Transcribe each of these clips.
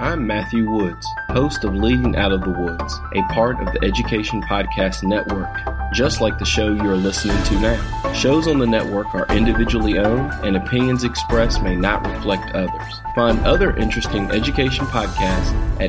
I'm Matthew Woods, host of Leading Out of the Woods, a part of the Education Podcast Network, just like the show you're listening to now. Shows on the network are individually owned, and opinions expressed may not reflect others. Find other interesting education podcasts at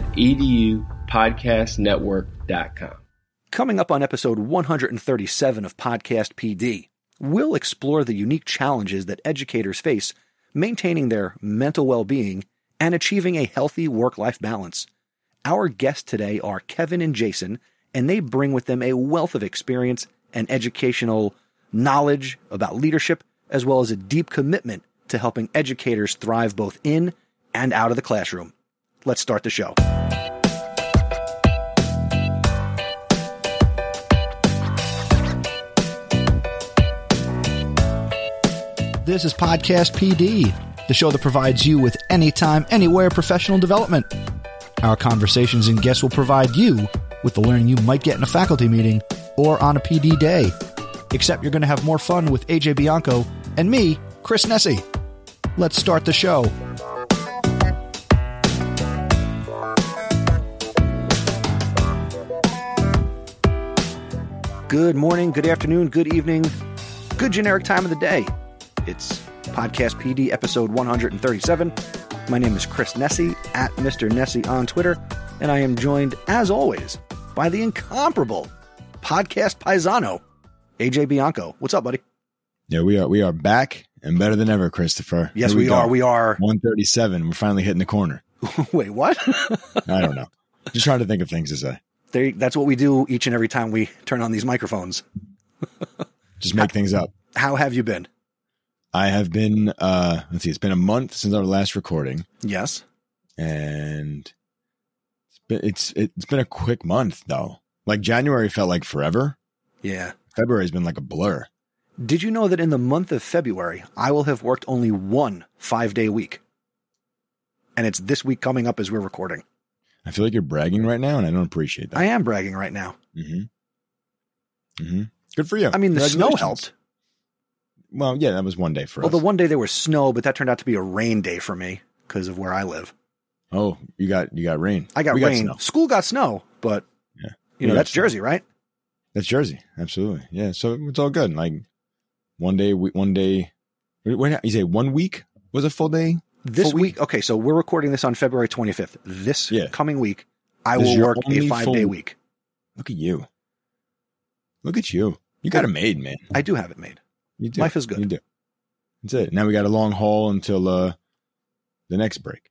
edupodcastnetwork.com. Coming up on episode 137 of Podcast PD, we'll explore the unique challenges that educators face maintaining their mental well-being and achieving a healthy work-life balance. Our guests today are Kevin and Jason, and they bring with them a wealth of experience and educational knowledge about leadership, as well as a deep commitment to helping educators thrive both in and out of the classroom. Let's start the show. This is Podcast PD, the show that provides you with anytime, anywhere professional development. Our conversations and guests will provide you with the learning you might get in a faculty meeting or on a PD day. Except you're going to have more fun with AJ Bianco and me, Chris Nesi. Let's start the show. Good morning, good afternoon, good evening, good generic time of the day. It's Podcast PD episode 137. My name is Chris Nesi, at Mr. Nesi on Twitter, and I am joined, as always, by the incomparable podcast paisano, AJ Bianco. What's up, buddy? Yeah, we are back and better than ever, Christopher. Yes, we are. We are 137. We're finally hitting the corner. Wait, what? I don't know. Just trying to think of things to say. That's what we do each and every time we turn on these microphones. Just make things up. How have you been? I have been, let's see, it's been a month since our last recording. Yes. And it's been a quick month, though. Like January felt like forever. Yeah. February's been like a blur. Did you know that in the month of February, I will have worked only one 5-day week? And it's this week coming up as we're recording. I feel like you're bragging right now, and I don't appreciate that. I am bragging right now. Mm-hmm. Mm-hmm. Good for you. I mean, the snow helped. Well, yeah, that was one day for us. Well, the one day there was snow, but that turned out to be a rain day for me because of where I live. Oh, you got rain. I got rain. School got snow, but you know, that's Jersey, right? That's Jersey. Absolutely. Yeah. So it's all good. Like one day, you say 1 week was a full day? This week. Okay. So we're recording this on February 25th. This coming week, I will work a 5-day week. Look at you. Look at you. You got it made, man. I do have it made. You do. Life is good. You do. That's it. Now we got a long haul until the next break.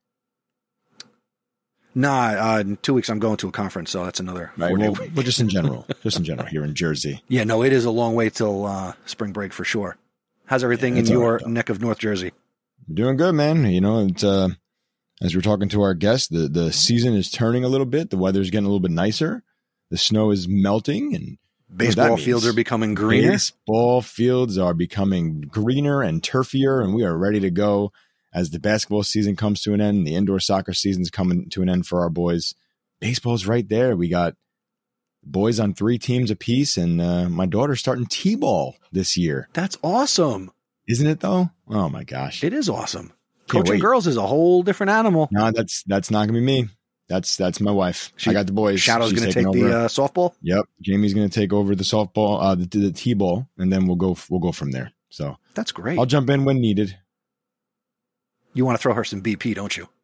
Nah, in 2 weeks I'm going to a conference, so that's another 4-day week. But just in general, here in Jersey. Yeah, no, it is a long way till spring break for sure. How's everything in your neck of North Jersey? Doing good, man. You know, it's as we're talking to our guests, the season is turning a little bit. The weather's getting a little bit nicer. The snow is melting, and baseball fields are becoming greener. Baseball fields are becoming greener and turfier, and we are ready to go as the basketball season comes to an end. The indoor soccer season's coming to an end for our boys. Baseball's right there. We got boys on 3 teams apiece, and my daughter's starting T-ball this year. That's awesome. Isn't it, though? Oh, my gosh. It is awesome. Coaching girls is a whole different animal. No, that's not going to be me. That's my wife. I got the boys. Shadow's going to take the softball. Yep, Jamie's going to take over the softball, the T-ball, and then we'll go from there. So that's great. I'll jump in when needed. You want to throw her some BP, don't you?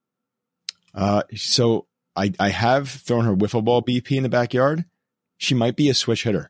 So I have thrown her wiffle ball BP in the backyard. She might be a switch hitter.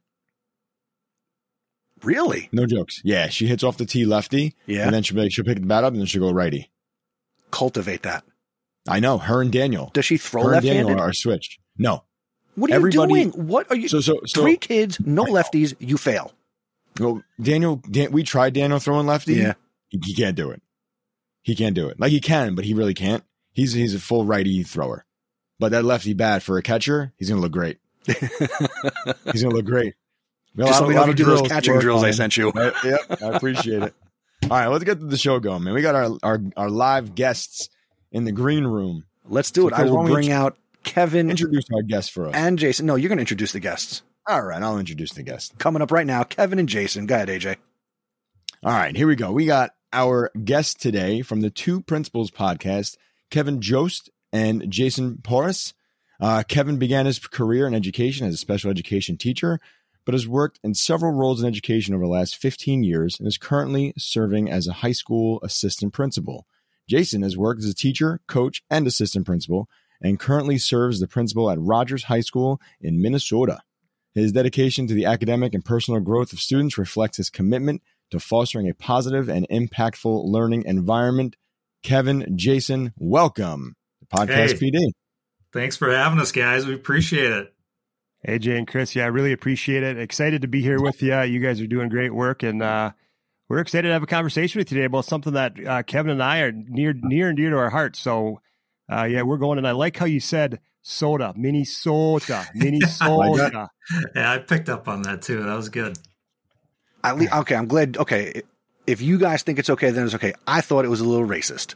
Really? No jokes. Yeah, she hits off the tee lefty. Yeah, and then she'll pick the bat up and then she'll go righty. Cultivate that. I know. Her and Daniel. Does she throw left-handed? Daniel are switched. No. What are you doing? What are you? So 3 kids, no lefties. You fail. Well, we tried Daniel throwing lefty. Yeah, he can't do it. He can't do it. Like he can, but he really can't. He's a full righty thrower. But that lefty bat for a catcher, he's gonna look great. He's gonna look great. Just let me know if you do those catching drills I sent you. Yep, I appreciate it. All right, let's get the show going, man. We got our live guests in the green room. Let's do it. I will bring out Kevin. Introduce our guests for us. And Jason. No, you're going to introduce the guests. All right, I'll introduce the guests. Coming up right now, Kevin and Jason. Go ahead, AJ. All right, here we go. We got our guest today from the Two Principals podcast, Kevin Jost and Jason Porras. Kevin began his career in education as a special education teacher, but has worked in several roles in education over the last 15 years and is currently serving as a high school assistant principal. Jason has worked as a teacher, coach, and assistant principal, and currently serves as the principal at Rogers High School in Minnesota. His dedication to the academic and personal growth of students reflects his commitment to fostering a positive and impactful learning environment. Kevin, Jason, welcome to Podcast PD. Thanks for having us, guys. We appreciate it. AJ and Chris, yeah, I really appreciate it. Excited to be here with you. You guys are doing great work, and we're excited to have a conversation with you today about something that Kevin and I are near and dear to our hearts. So, yeah, we're going, and I like how you said soda, Minnesota. Yeah, I picked up on that too. That was good. Okay, I'm glad. Okay, if you guys think it's okay, then it's okay. I thought it was a little racist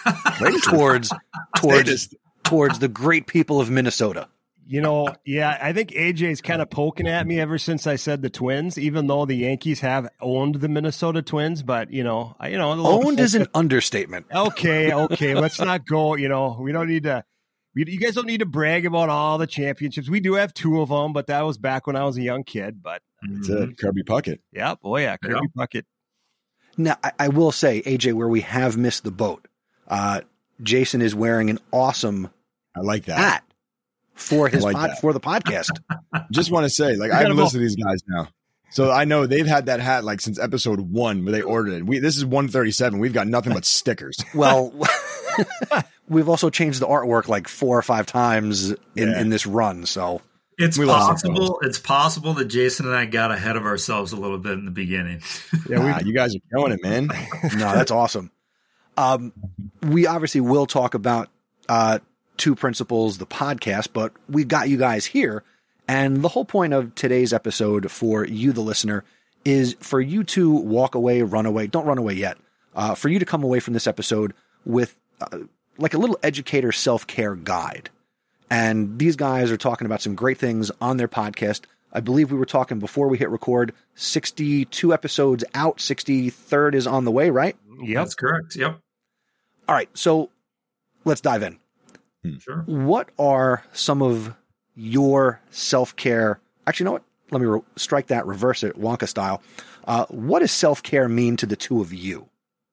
towards the great people of Minnesota. You know, yeah, I think AJ's kind of poking at me ever since I said the Twins, even though the Yankees have owned the Minnesota Twins. But, owned is an understatement. Okay. Let's not go, we don't need to. You guys don't need to brag about all the championships. We do have 2 of them, but that was back when I was a young kid. But that's it, Kirby Puckett. Yeah, boy, yeah, Kirby Puckett. Now, I will say, AJ, where we have missed the boat, Jason is wearing an awesome hat for his for the podcast. Just want to say, I've listened to these guys now, so I know they've had that hat since episode 1 where they ordered it. This is 137. We've got nothing but stickers. Well, we've also changed the artwork 4 or 5 times in this run. So it's possible. It's possible that Jason and I got ahead of ourselves a little bit in the beginning. Yeah, you guys are killing it, man. No, that's awesome. We obviously will talk about 2 Principles, the podcast, but we've got you guys here. And the whole point of today's episode for you, the listener, is for you to walk away, run away. Don't run away yet. For you to come away from this episode with a little educator self-care guide. And these guys are talking about some great things on their podcast. I believe we were talking before we hit record, 62 episodes out, 63rd is on the way, right? Yep. That's correct. Yep. All right. So let's dive in. Sure. What are some of your self-care? Actually, you know what? Let me strike that, reverse it, Wonka style. What does self-care mean to the 2 of you?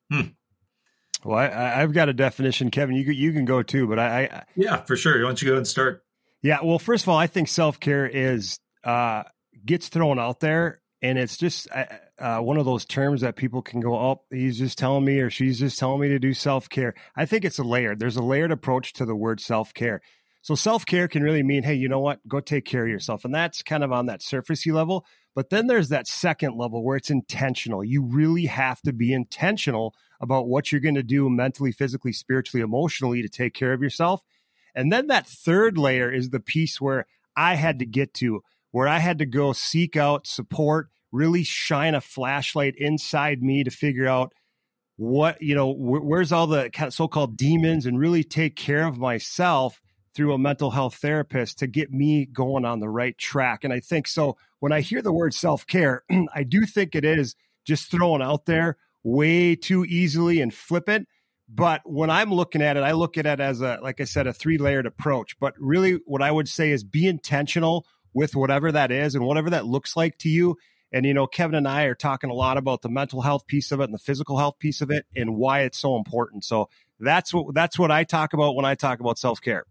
Well, I've got a definition, Kevin. You can go too, but yeah, for sure. Why don't you go and start? Yeah. Well, first of all, I think self-care is gets thrown out there, and it's just one of those terms that people can go, oh, he's just telling me or she's just telling me to do self-care. I think it's a layered. There's a layered approach to the word self-care. So self-care can really mean, hey, you know what? Go take care of yourself. And that's kind of on that surfacey level. But then there's that second level where it's intentional. You really have to be intentional about what you're going to do mentally, physically, spiritually, emotionally to take care of yourself. And then that third layer is the piece where I had to get to, where I had to go seek out support, really shine a flashlight inside me to figure out what, where's all the kind of so-called demons, and really take care of myself through a mental health therapist to get me going on the right track. And I think so when I hear the word self-care, I do think it is just thrown out there way too easily and flippant. But when I'm looking at it, I look at it as like I said, a 3-layered approach. But really what I would say is be intentional with whatever that is and whatever that looks like to you. And, Kevin and I are talking a lot about the mental health piece of it and the physical health piece of it and why it's so important. So that's what I talk about when I talk about self-care.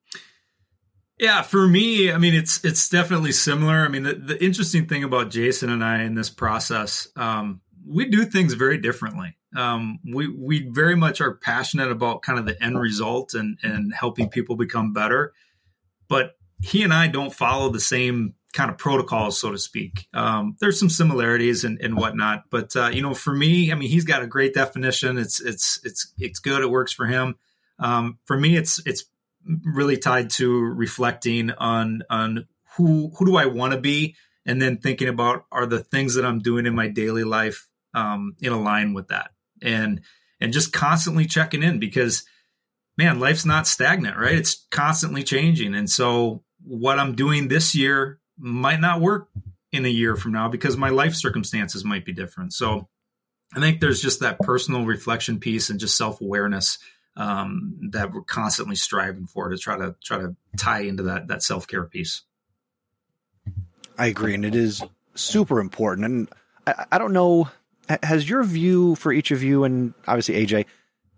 Yeah, for me, I mean, it's definitely similar. I mean, the interesting thing about Jason and I in this process, we do things very differently. We very much are passionate about kind of the end result and helping people become better. But he and I don't follow the same kind of protocols, so to speak. There's some similarities and whatnot. But, for me, I mean, he's got a great definition. It's good. It works for him. For me, it's really tied to reflecting on who do I want to be, and then thinking about, are the things that I'm doing in my daily life in align with that, and just constantly checking in, because man, life's not stagnant, right? It's constantly changing. And so what I'm doing this year might not work in a year from now because my life circumstances might be different. So I think there's just that personal reflection piece and just self-awareness that we're constantly striving for to try to tie into that self-care piece. I agree. And it is super important. And I don't know, has your view for each of you, and obviously AJ,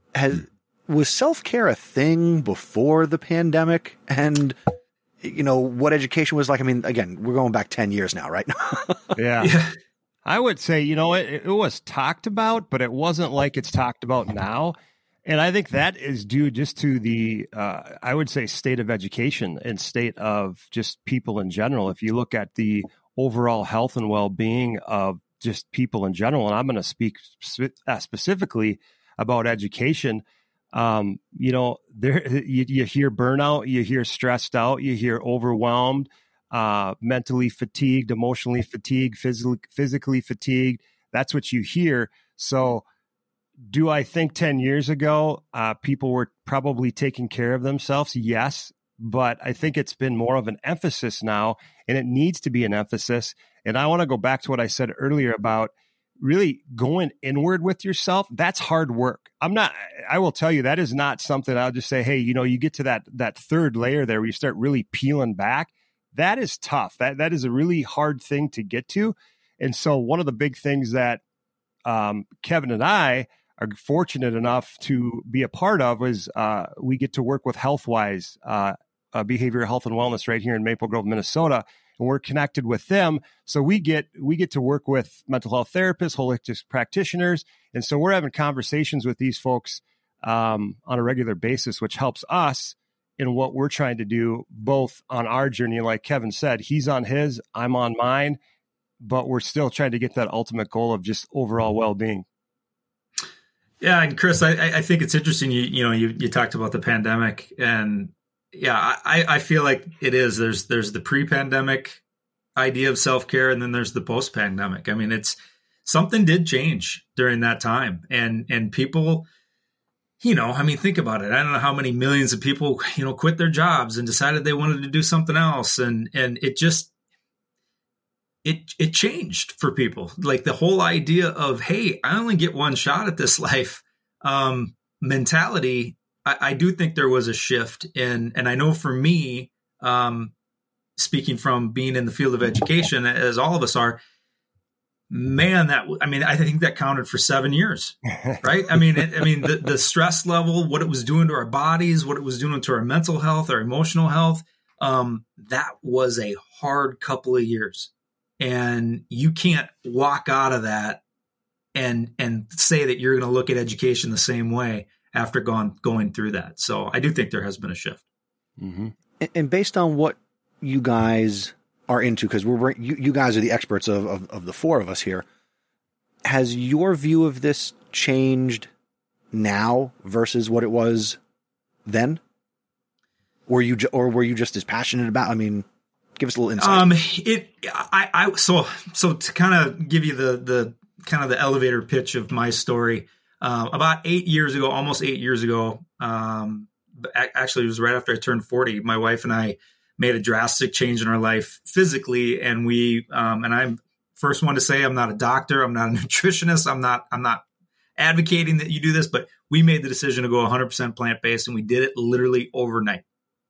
was self-care a thing before the pandemic? And, you know, what education was like? I mean, again, we're going back 10 years now, right? Yeah. I would say, you know, it was talked about, but it wasn't like it's talked about now. And I think that is due just to the, I would say, state of education and state of just people in general. If you look at the overall health and well-being of just people in general, and I'm going to speak specifically about education, you know, you hear burnout, you hear stressed out, you hear overwhelmed, mentally fatigued, emotionally fatigued, physically fatigued. That's what you hear. So do I think 10 years ago, people were probably taking care of themselves? Yes. But I think it's been more of an emphasis now, and it needs to be an emphasis. And I want to go back to what I said earlier about really going inward with yourself. That's hard work. I will tell you, that is not something I'll just say, hey, you know, you get to that third layer there where you start really peeling back. That is tough. That is a really hard thing to get to. And so one of the big things that Kevin and I are fortunate enough to be a part of is we get to work with HealthWise, behavioral health and wellness right here in Maple Grove, Minnesota. And we're connected with them. So we get to work with mental health therapists, holistic practitioners. And so we're having conversations with these folks on a regular basis, which helps us in what we're trying to do, both on our journey. Like Kevin said, he's on his, I'm on mine, but we're still trying to get that ultimate goal of just overall well-being. Yeah. And Chris, I think it's interesting. You talked about the pandemic, and yeah, I feel like it is. There's the pre-pandemic idea of self-care, and then there's the post-pandemic. I mean, it's something did change during that time, and people, you know, I mean, think about it. I don't know how many millions of people, you know, quit their jobs and decided they wanted to do something else, and it just it changed for people. Like the whole idea of, hey, I only get one shot at this life mentality. I do think there was a shift in, and I know for me, speaking from being in the field of education, as all of us are, man, I think that counted for 7 years, right? I mean, the stress level, what it was doing to our bodies, what it was doing to our mental health, our emotional health, that was a hard couple of years. And you can't walk out of that and say that you're going to look at education the same way after going through that. So I do think there has been a shift. Mm-hmm. And based on what you guys are into, because you guys are the experts of the four of us here, has your view of this changed now versus what it was then? Were you just as passionate about? I mean, give us a little insight. So to kind of give you the kind of the elevator pitch of my story, about 8 years ago, almost 8 years ago, actually it was right after I turned 40, my wife and I made a drastic change in our life physically. And and I'm first one to say, I'm not a doctor. I'm not a nutritionist. I'm not advocating that you do this, but we made the decision to go 100% plant-based, and we did it literally overnight,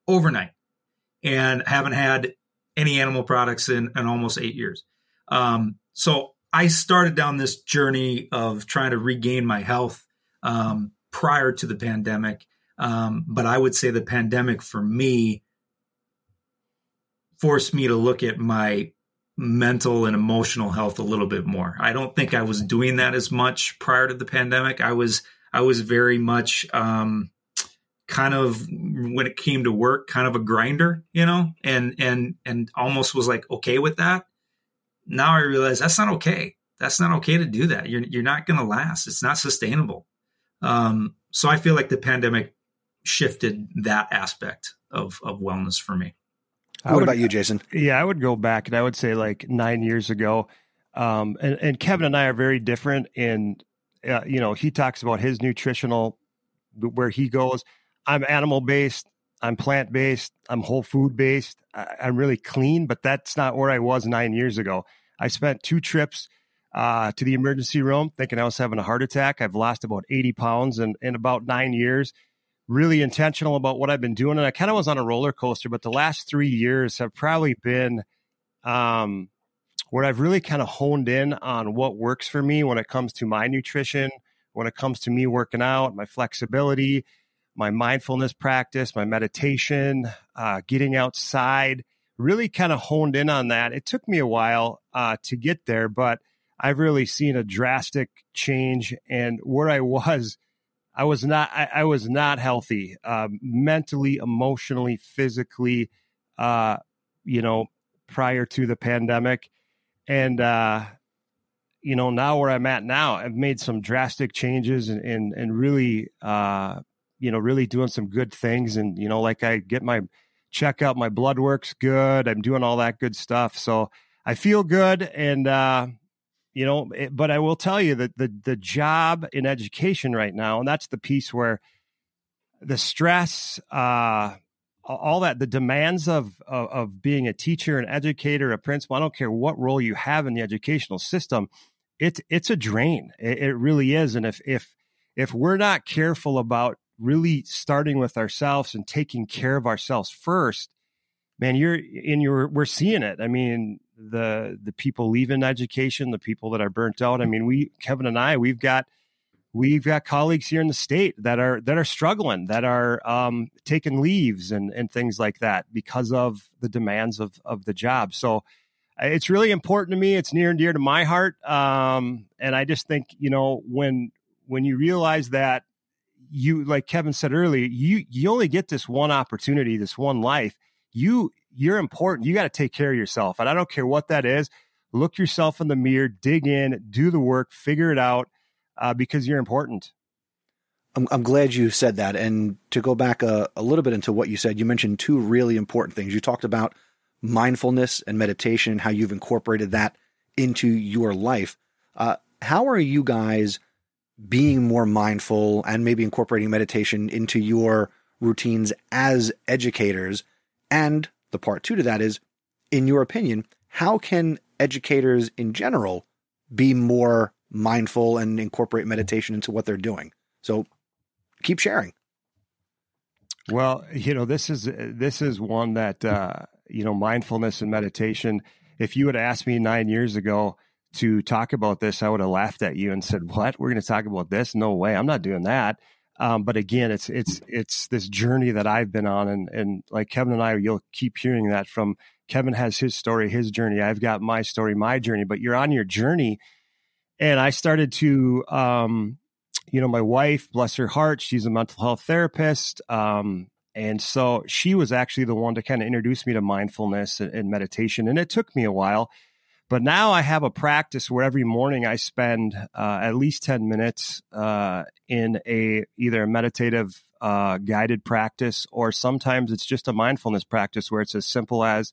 and haven't had any animal products in almost 8 years. So I started down this journey of trying to regain my health prior to the pandemic. But I would say the pandemic for me forced me to look at my mental and emotional health a little bit more. I don't think I was doing that as much prior to the pandemic. I was very much kind of, when it came to work, kind of a grinder, you know, and almost was like okay with that. Now I realize that's not okay. That's not okay to do that. You're not going to last. It's not sustainable. So I feel like the pandemic shifted that aspect of wellness for me. What about you, Jason? Yeah, I would go back and I would say like 9 years ago. And Kevin and I are very different in, he talks about his nutritional, where he goes. I'm animal-based. I'm plant-based. I'm whole food-based. I'm really clean, but that's not where I was 9 years ago. I spent 2 trips to the emergency room thinking I was having a heart attack. I've lost about 80 pounds in about 9 years. really intentional about what I've been doing. And I kind of was on a roller coaster, but the last 3 years have probably been where I've really kind of honed in on what works for me when it comes to my nutrition, when it comes to me working out, my flexibility, my mindfulness practice, my meditation, getting outside, really kind of honed in on that. It took me a while to get there, but I've really seen a drastic change. And where I was not healthy, mentally, emotionally, physically, prior to the pandemic. And, now where I'm at now, I've made some drastic changes and really, really doing some good things. And, like I get my checkup, my blood work's good. I'm doing all that good stuff. So I feel good. And, but I will tell you that the job in education right now, and that's the piece where the stress, all that, the demands of being a teacher, an educator, a principal, I don't care what role you have in the educational system, it's a drain. It really is. And if we're not careful about really starting with ourselves and taking care of ourselves first, man, we're seeing it. I mean, the people leaving education, the people that are burnt out. I mean, Kevin and I, we've got colleagues here in the state that are struggling, that are taking leaves and things like that because of the demands of the job. So it's really important to me. It's near and dear to my heart. And I just think, when you realize that like Kevin said earlier, you only get this one opportunity, this one life. You're important. You got to take care of yourself. And I don't care what that is. Look yourself in the mirror, dig in, do the work, figure it out, because you're important. I'm glad you said that. And to go back a little bit into what you said, you mentioned two really important things. You talked about mindfulness and meditation, how you've incorporated that into your life. How are you guys being more mindful and maybe incorporating meditation into your routines as educators? And the part two to that is, in your opinion, how can educators in general be more mindful and incorporate meditation into what they're doing? So keep sharing. Well, this is one that, mindfulness and meditation, if you had asked me 9 years ago to talk about this, I would have laughed at you and said, what? We're going to talk about this? No way. I'm not doing that. But again, it's this journey that I've been on, and like Kevin and I, you'll keep hearing that from Kevin has his story, his journey. I've got my story, my journey, but you're on your journey. And I started to, my wife, bless her heart, she's a mental health therapist. And so she was actually the one to kind of introduce me to mindfulness and meditation. And it took me a while. But now I have a practice where every morning I spend at least 10 minutes in either a meditative guided practice, or sometimes it's just a mindfulness practice where it's as simple as,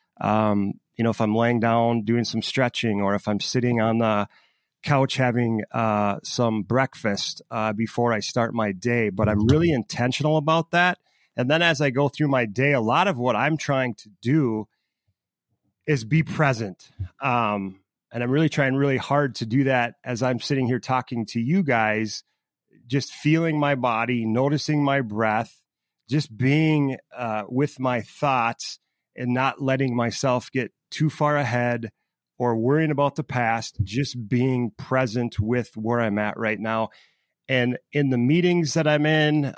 if I'm laying down doing some stretching, or if I'm sitting on the couch having some breakfast before I start my day. But I'm really intentional about that. And then as I go through my day, a lot of what I'm trying to do is be present. And I'm really trying really hard to do that as I'm sitting here talking to you guys, just feeling my body, noticing my breath, just being with my thoughts and not letting myself get too far ahead or worrying about the past, just being present with where I'm at right now. And in the meetings that I'm in,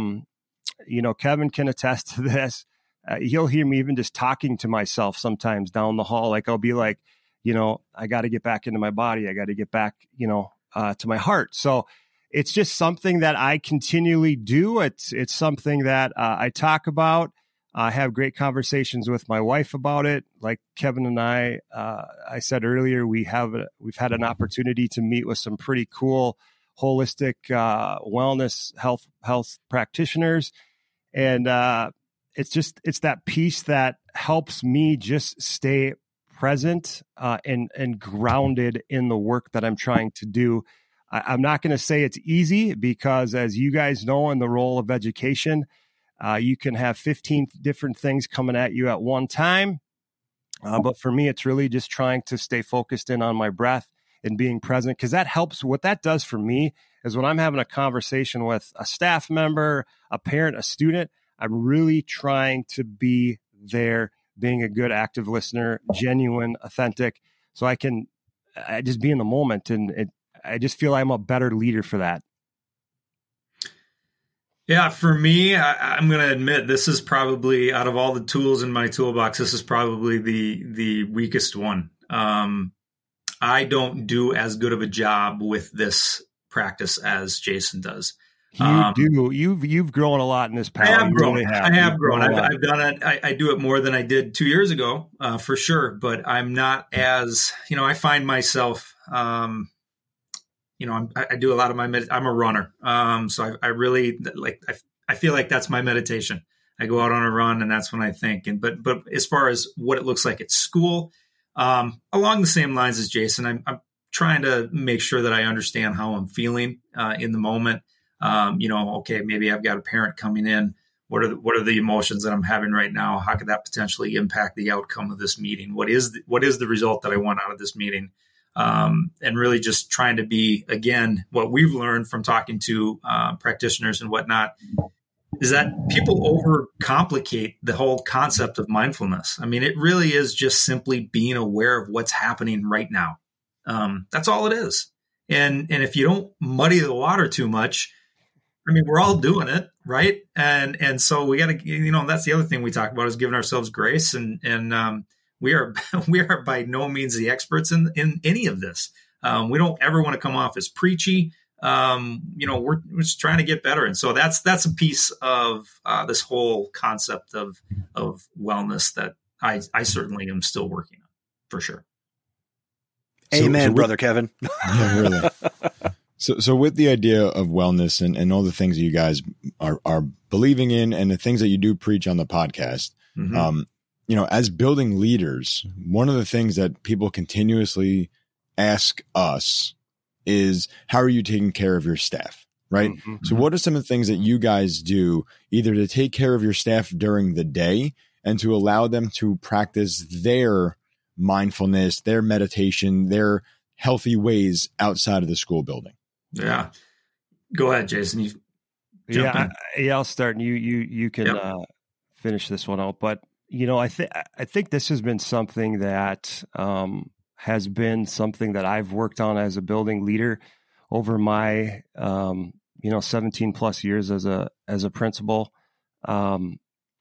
Kevin can attest to this. He'll hear me even just talking to myself sometimes down the hall. Like I'll be like, I got to get back into my body. I got to get back, to my heart. So it's just something that I continually do. It's something that I talk about. I have great conversations with my wife about it. Like Kevin and I said earlier, we've had an opportunity to meet with some pretty cool holistic wellness health practitioners. And it's that piece that helps me just stay present and grounded in the work that I'm trying to do. I'm not going to say it's easy, because as you guys know, in the role of education, you can have 15 different things coming at you at one time. But for me, it's really just trying to stay focused in on my breath and being present, because that helps. What that does for me is when I'm having a conversation with a staff member, a parent, a student, I'm really trying to be there, being a good active listener, genuine, authentic, so I just be in the moment. And I just feel I'm a better leader for that. Yeah, for me, I'm going to admit this is probably, out of all the tools in my toolbox, this is probably the weakest one. I don't do as good of a job with this practice as Jason does. You do. You've grown a lot in this pal. I have grown. Really I have grown. I've done it. I do it more than I did 2 years ago, for sure. But I'm not as, I find myself, I do a lot of I'm a runner. So I really I feel like that's my meditation. I go out on a run and that's when I think. But as far as what it looks like at school, along the same lines as Jason, I'm trying to make sure that I understand how I'm feeling in the moment. Okay, maybe I've got a parent coming in. What are the emotions that I'm having right now? How could that potentially impact the outcome of this meeting? What is the result that I want out of this meeting? And really just trying to be, again, what we've learned from talking to practitioners and whatnot is that people overcomplicate the whole concept of mindfulness. I mean, it really is just simply being aware of what's happening right now. That's all it is. And if you don't muddy the water too much, I mean, we're all doing it, right? And so we got to, that's the other thing we talk about is giving ourselves grace. And we are by no means the experts in any of this. We don't ever want to come off as preachy. We're just trying to get better. And so that's a piece of this whole concept of wellness that I certainly am still working on, for sure. Amen, brother Kevin. Yeah, really. So with the idea of wellness and all the things that you guys are believing in and the things that you do preach on the podcast, as building leaders, one of the things that people continuously ask us is, how are you taking care of your staff? Right. Mm-hmm. So what are some of the things that you guys do either to take care of your staff during the day and to allow them to practice their mindfulness, their meditation, their healthy ways outside of the school building? Yeah. Go ahead, Jason. I'll start and you can finish this one out. But, I think this has been something that has been something that I've worked on as a building leader over my 17 plus years as a principal. And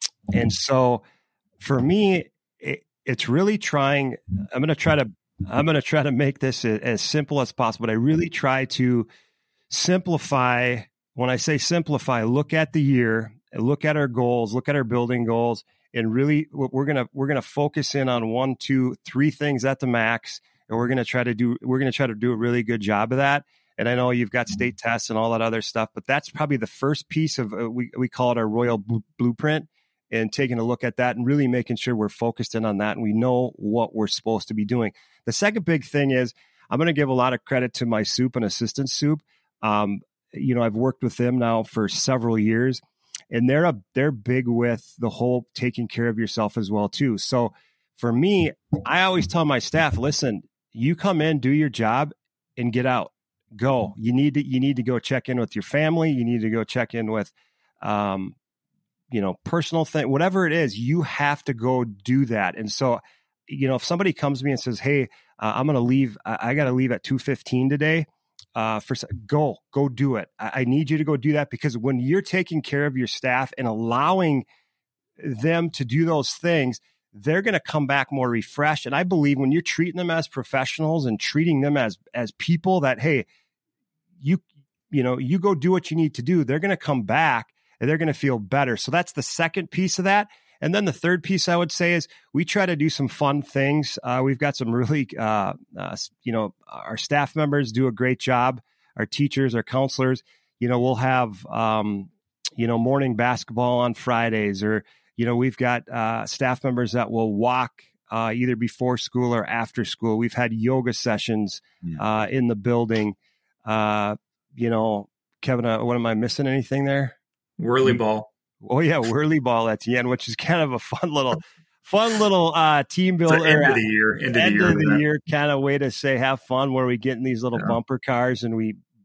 so for me, it's really trying. I'm going to try to make this as simple as possible. But I really try to simplify. When I say simplify, look at the year, look at our goals, look at our building goals, and really we're gonna focus in on 1, 2, 3 things at the max, and we're gonna try to do a really good job of that. And I know you've got state tests and all that other stuff, but that's probably the first piece of we call it our royal blueprint. And taking a look at that and really making sure we're focused in on that and we know what we're supposed to be doing. The second big thing is I'm going to give a lot of credit to my soup and assistant soup. I've worked with them now for several years, and they're big with the whole taking care of yourself as well too. So for me, I always tell my staff, listen, you come in, do your job, and get out. Go. You need to go check in with your family. You need to go check in with personal thing, whatever it is, you have to go do that. And so, if somebody comes to me and says, hey, I'm going to leave, I got to leave at 2:15 today, go do it. I need you to go do that, because when you're taking care of your staff and allowing them to do those things, they're going to come back more refreshed. And I believe when you're treating them as professionals and treating them as people that, hey, you go do what you need to do, they're going to come back and they're going to feel better. So that's the second piece of that. And then the third piece I would say is we try to do some fun things. We've got some really, our staff members do a great job. Our teachers, our counselors, we'll have, morning basketball on Fridays, or, we've got staff members that will walk either before school or after school. We've had yoga sessions in the building. Kevin, what am I missing? Anything there? Whirly ball. Oh yeah, whirly ball at the end, which is kind of a fun little team builder. End of the year kind of way to say have fun, where we get in these little bumper cars and we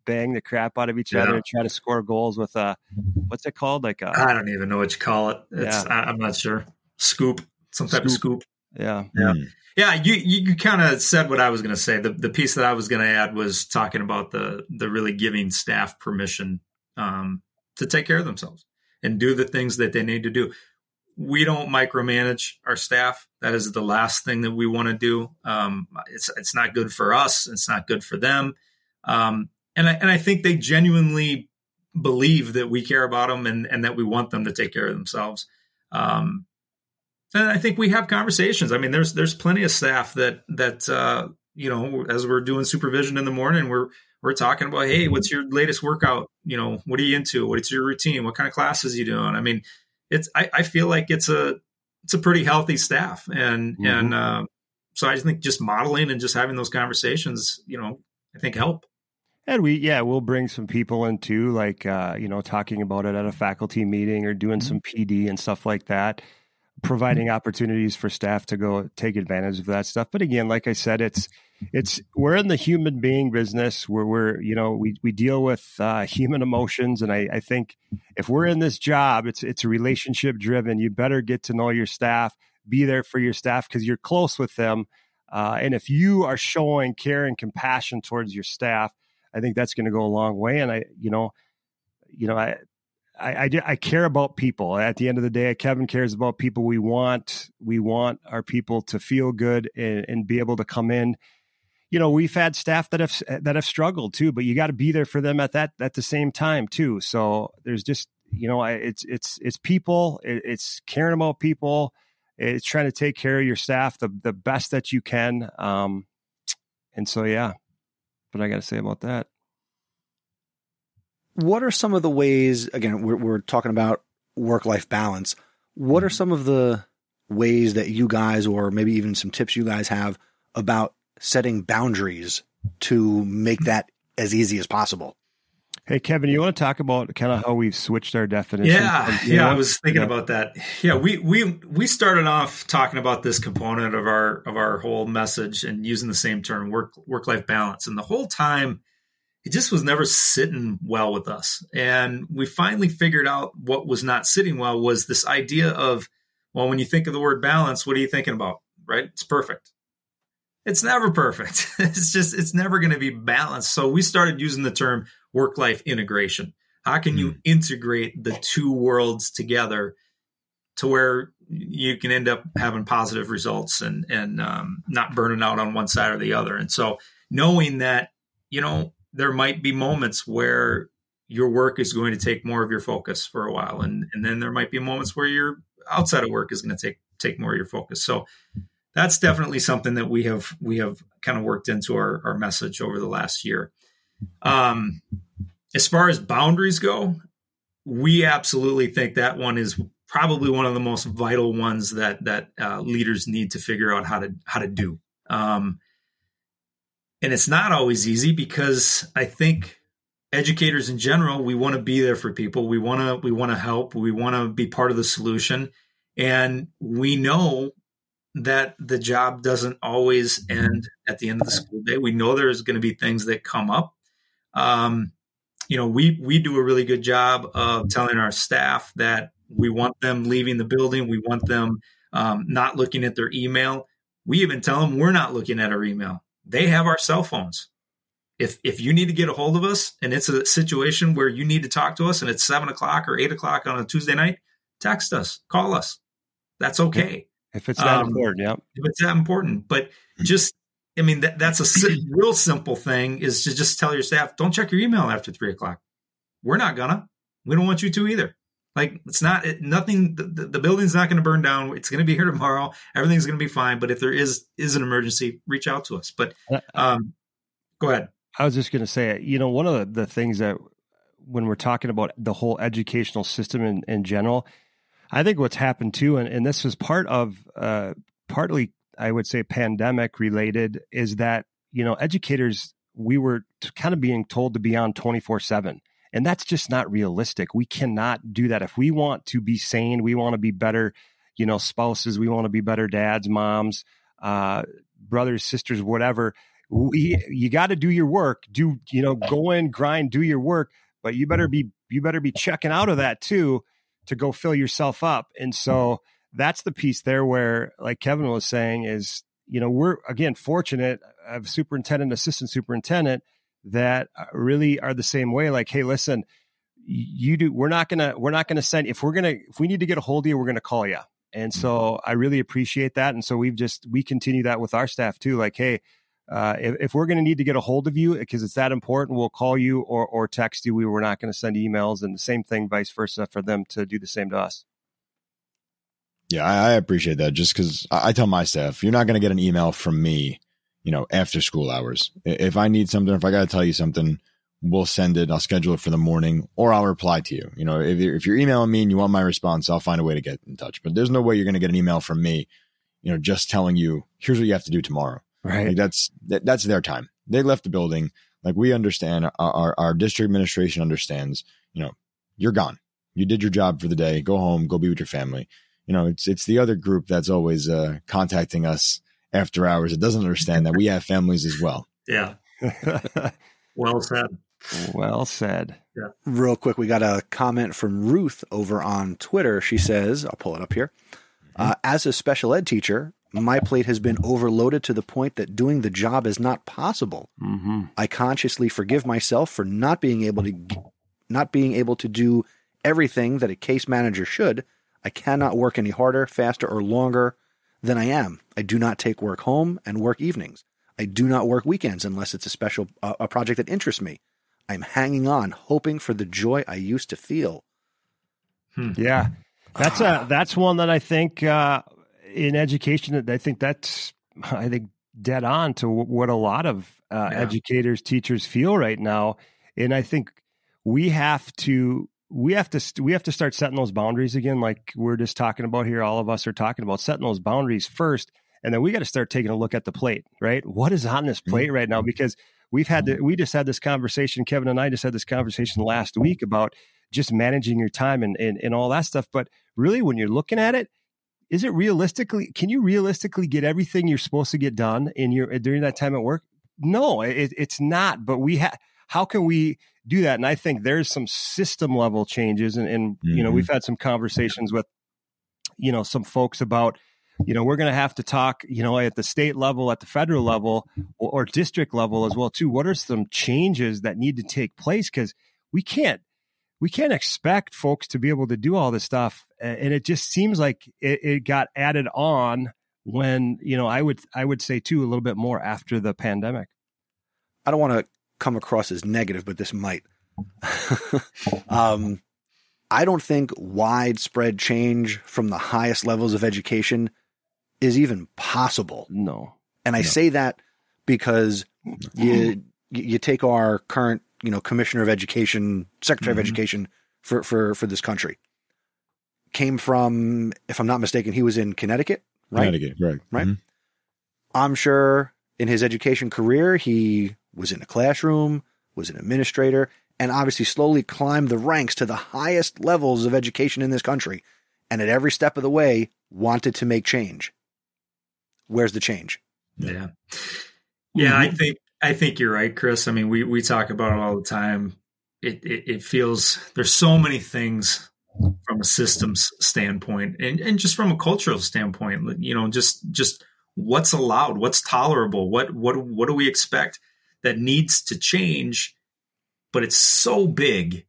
bang the crap out of each other and try to score goals with what's it called? Like I don't even know what you call it. I'm not sure. Scoop, some type of scoop. Yeah. Yeah. You kind of said what I was going to say. The piece that I was going to add was talking about the really giving staff permission to take care of themselves and do the things that they need to do. We don't micromanage our staff. That is the last thing that we want to do. It's not good for us. It's not good for them. And I think they genuinely believe that we care about them and that we want them to take care of themselves. And I think we have conversations. I mean, there's plenty of staff that as we're doing supervision in the morning, we're talking about, hey, what's your latest workout? What are you into? What's your routine? What kind of classes are you doing? I mean, I feel like it's a pretty healthy staff. And so I think just modeling and just having those conversations, I think help. And we'll bring some people in too, like, talking about it at a faculty meeting or doing some PD and stuff like that, providing opportunities for staff to go take advantage of that stuff. But again, like I said, we're in the human being business where we deal with human emotions. And I think if we're in this job, it's relationship driven. You better get to know your staff, be there for your staff because you're close with them. And if you are showing care and compassion towards your staff, I think that's going to go a long way. And I care about people. At the end of the day, Kevin cares about people. We want our people to feel good and be able to come in. We've had staff that have struggled too, but you got to be there for them at the same time too. So there's just, it's people, it's caring about people. It's trying to take care of your staff the best that you can. And so, yeah, what I got to say about that. What are some of the ways, again, we're talking about work-life balance. What are some of the ways that you guys, or maybe even some tips you guys have about setting boundaries to make that as easy as possible? Hey, Kevin, you want to talk about kind of how we've switched our definition? Yeah, I was thinking about that. Yeah, we started off talking about this component of our whole message and using the same term, work-life balance. And the whole time, it just was never sitting well with us. And we finally figured out what was not sitting well was this idea of, well, when you think of the word balance, what are you thinking about, right? It's perfect. It's never perfect. It's never going to be balanced. So we started using the term work-life integration. How can you integrate the two worlds together to where you can end up having positive results and not burning out on one side or the other? And so knowing that, there might be moments where your work is going to take more of your focus for a while. And then there might be moments where your outside of work is going to take more of your focus. So that's definitely something that we have kind of worked into our message over the last year. As far as boundaries go, we absolutely think that one is probably one of the most vital ones that leaders need to figure out how to do. And it's not always easy because I think educators in general, we want to be there for people. We want to help. We want to be part of the solution. And we know that the job doesn't always end at the end of the school day. We know there's going to be things that come up. We do a really good job of telling our staff that we want them leaving the building. We want them not looking at their email. We even tell them we're not looking at our email. They have our cell phones. If you need to get a hold of us and it's a situation where you need to talk to us and it's 7:00 or 8:00 on a Tuesday night, text us, call us. That's okay. If it's that important, yeah. If it's that important. But that's a real simple thing is to just tell your staff, don't check your email after 3:00. We're not gonna. We don't want you to either. Like nothing, the building's not going to burn down. It's going to be here tomorrow. Everything's going to be fine. But if there is an emergency, reach out to us. But go ahead. I was just going to say, one of the things that when we're talking about the whole educational system in general, I think what's happened too, and this was part of partly, I would say, pandemic related, is that, educators, we were kind of being told to be on 24/7. And that's just not realistic. We cannot do that. If we want to be sane, we want to be better, spouses, we want to be better dads, moms, brothers, sisters, whatever. you got to do your work, go in, grind, do your work, but you better be checking out of that too, to go fill yourself up. And so that's the piece there where, like Kevin was saying, is, we're again fortunate. I have a superintendent, assistant superintendent that really are the same way. Like, hey, listen, we're not gonna send, if we need to get a hold of you, we're gonna call you. And so I really appreciate that. And so we continue that with our staff too. Like, hey, if we're going to need to get a hold of you because it's that important, we'll call you or text you. We're not going to send emails, and the same thing, vice versa, for them to do the same to us. Yeah, I appreciate that, just because I tell my staff, you're not going to get an email from me, after school hours. If I need something, if I got to tell you something, we'll send it. I'll schedule it for the morning, or I'll reply to you. If you're emailing me and you want my response, I'll find a way to get in touch. But there's no way you're going to get an email from me, just telling you, here's what you have to do tomorrow. Right. Like that's their time. They left the building. Like, we understand, our district administration understands, you're gone. You did your job for the day. Go home, go be with your family. It's the other group that's always contacting us after hours. It doesn't understand that we have families as well. Yeah. Well said. Well said. Yeah. Real quick, we got a comment from Ruth over on Twitter. She says, I'll pull it up here. As a special ed teacher, my plate has been overloaded to the point that doing the job is not possible. Mm-hmm. I consciously forgive myself for not being able to do everything that a case manager should. I cannot work any harder, faster, or longer than I am. I do not take work home and work evenings. I do not work weekends unless it's a project that interests me. I'm hanging on, hoping for the joy I used to feel. Yeah, that's one that I think in education, I think dead on to what a lot of educators, teachers feel right now. And I think we have to start setting those boundaries again. Like we're just talking about here, all of us are talking about setting those boundaries first. And then we got to start taking a look at the plate, right? What is on this plate right now? Because we just had this conversation. Kevin and I just had this conversation last week about just managing your time and all that stuff. But really, when you're looking at it, can you realistically get everything you're supposed to get done during that time at work? No, it's not. But how can we do that? And I think there's some system level changes. And we've had some conversations with, some folks about, we're going to have to talk, at the state level, at the federal level, or district level as well, too. What are some changes that need to take place? Because we can't expect folks to be able to do all this stuff. And it just seems like it got added on when, I would say, too, a little bit more after the pandemic. I don't want to come across as negative, but this might. I don't think widespread change from the highest levels of education is even possible. No. And I say that because you take our current, Commissioner of Education, Secretary of Education for this country. Came from, if I'm not mistaken, he was in Connecticut, right? Connecticut, right. Right. Mm-hmm. I'm sure in his education career, he was in a classroom, was an administrator, and obviously slowly climbed the ranks to the highest levels of education in this country. And at every step of the way, wanted to make change. Where's the change? Yeah. Yeah, I think you're right, Chris. I mean, we talk about it all the time. It feels there's so many things from a systems standpoint and just from a cultural standpoint, just what's allowed, what's tolerable, what do we expect that needs to change, but it's so big.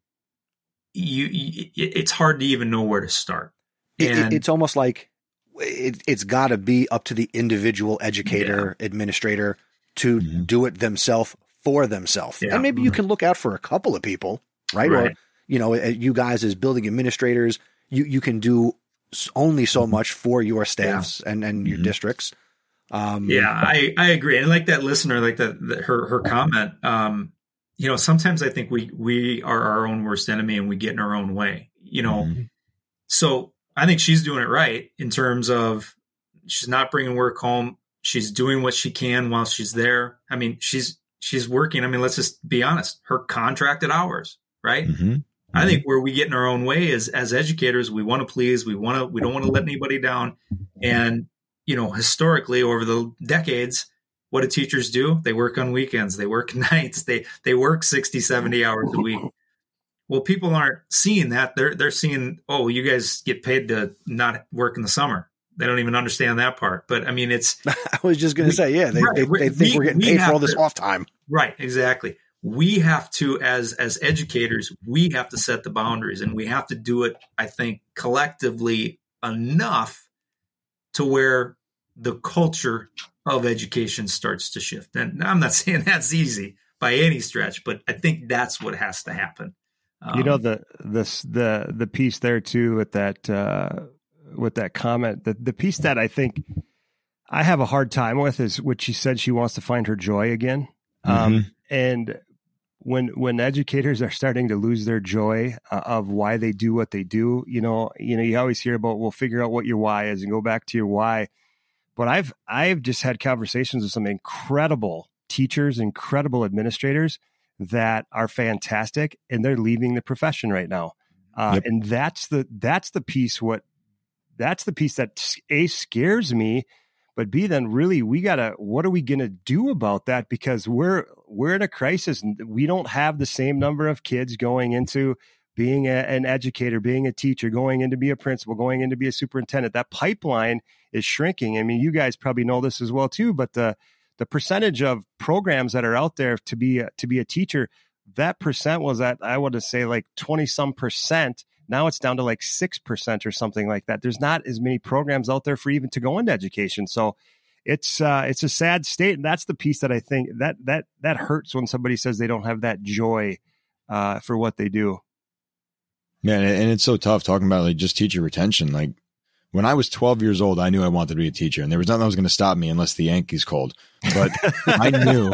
It's hard to even know where to start. And it's almost like it's got to be up to the individual educator, administrator to do it themselves for themselves. Yeah. And maybe you can look out for a couple of people, right? Or, you guys as building administrators, you can do only so much for your staffs and your districts. I agree. And like that listener, like her comment, sometimes I think we are our own worst enemy and we get in our own way, So I think she's doing it right in terms of she's not bringing work home. She's doing what she can while she's there. I mean, she's working. I mean, let's just be honest, her contracted hours, right? I think where we get in our own way is as educators, we want to please, we don't want to let anybody down. And, historically over the decades, what do teachers do? They work on weekends. They work nights. They work 60, 70 hours a week. Well, people aren't seeing that. They're seeing, oh, you guys get paid to not work in the summer. They don't even understand that part. But I mean, it's. I was just going to say, yeah, they think we're getting paid for all this off time. Right, exactly. We have to, as educators, we have to set the boundaries, and we have to do it, I think, collectively enough to where the culture of education starts to shift. And I'm not saying that's easy by any stretch, but I think that's what has to happen. The piece there too with that comment, the piece that I think I have a hard time with is what she said. She wants to find her joy again. And when educators are starting to lose their joy of why they do what they do, you always hear about, well, figure out what your why is and go back to your why. But I've just had conversations with some incredible teachers, incredible administrators that are fantastic, and they're leaving the profession right now. And that's the piece. That's the piece that A, scares me, but B, then really what are we going to do about that? Because we're in a crisis. We don't have the same number of kids going into being an educator, being a teacher, going in to be a principal, going in to be a superintendent. That pipeline is shrinking. I mean, you guys probably know this as well too, but the percentage of programs that are out there to be a teacher, that percent was at, I would say, like 20-some%. Now it's down to like 6% or something like that. There's not as many programs out there for even to go into education. So it's a sad state. And that's the piece that I think that hurts when somebody says they don't have that joy for what they do. Man, and it's so tough talking about like just teacher retention. Like when I was 12 years old, I knew I wanted to be a teacher, and there was nothing that was going to stop me unless the Yankees called. But I knew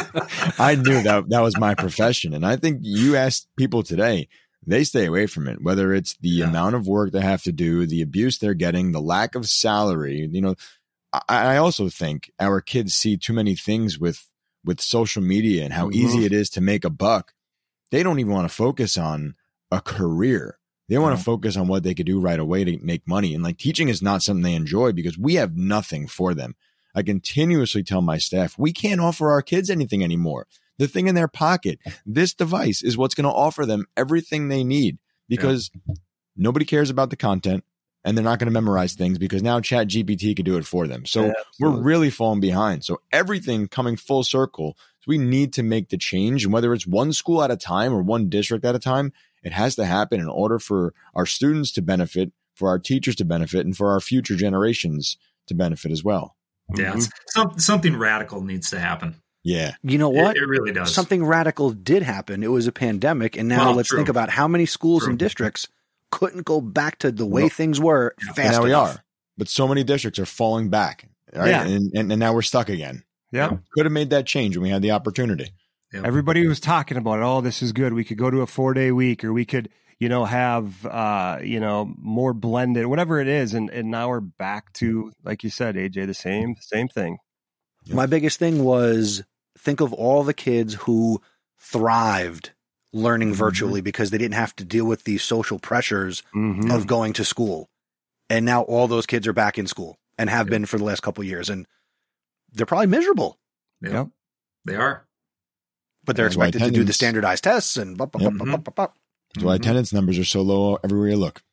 that was my profession. And I think you ask people today, they stay away from it, whether it's the amount of work they have to do, the abuse they're getting, the lack of salary. I also think our kids see too many things with social media and how easy it is to make a buck. They don't even want to focus on a career. They want to focus on what they could do right away to make money. And like teaching is not something they enjoy because we have nothing for them. I continuously tell my staff, we can't offer our kids anything anymore. The thing in their pocket, this device is what's going to offer them everything they need because nobody cares about the content and they're not going to memorize things because now ChatGPT could do it for them. So we're really falling behind. So everything coming full circle. So we need to make the change. And whether it's one school at a time or one district at a time, it has to happen in order for our students to benefit, for our teachers to benefit, and for our future generations to benefit as well. Yeah, something radical needs to happen. Yeah. You know what? It really does. Something radical did happen. It was a pandemic. And now let's think about how many schools and districts couldn't go back to the way things were fast enough. Now we are. But so many districts are falling back. Right? Yeah. And now we're stuck again. Yeah. Could have made that change when we had the opportunity. Yep. Everybody was talking about it. Oh, this is good. We could go to a 4-day week, or we could, have, more blended, whatever it is. And now we're back to, like you said, AJ, the same thing. Yep. My biggest thing was think of all the kids who thrived learning virtually because they didn't have to deal with these social pressures of going to school. And now all those kids are back in school and have been for the last couple of years. And they're probably miserable. Yeah, they are. But they're expected to do the standardized tests and That's why attendance numbers are so low everywhere you look.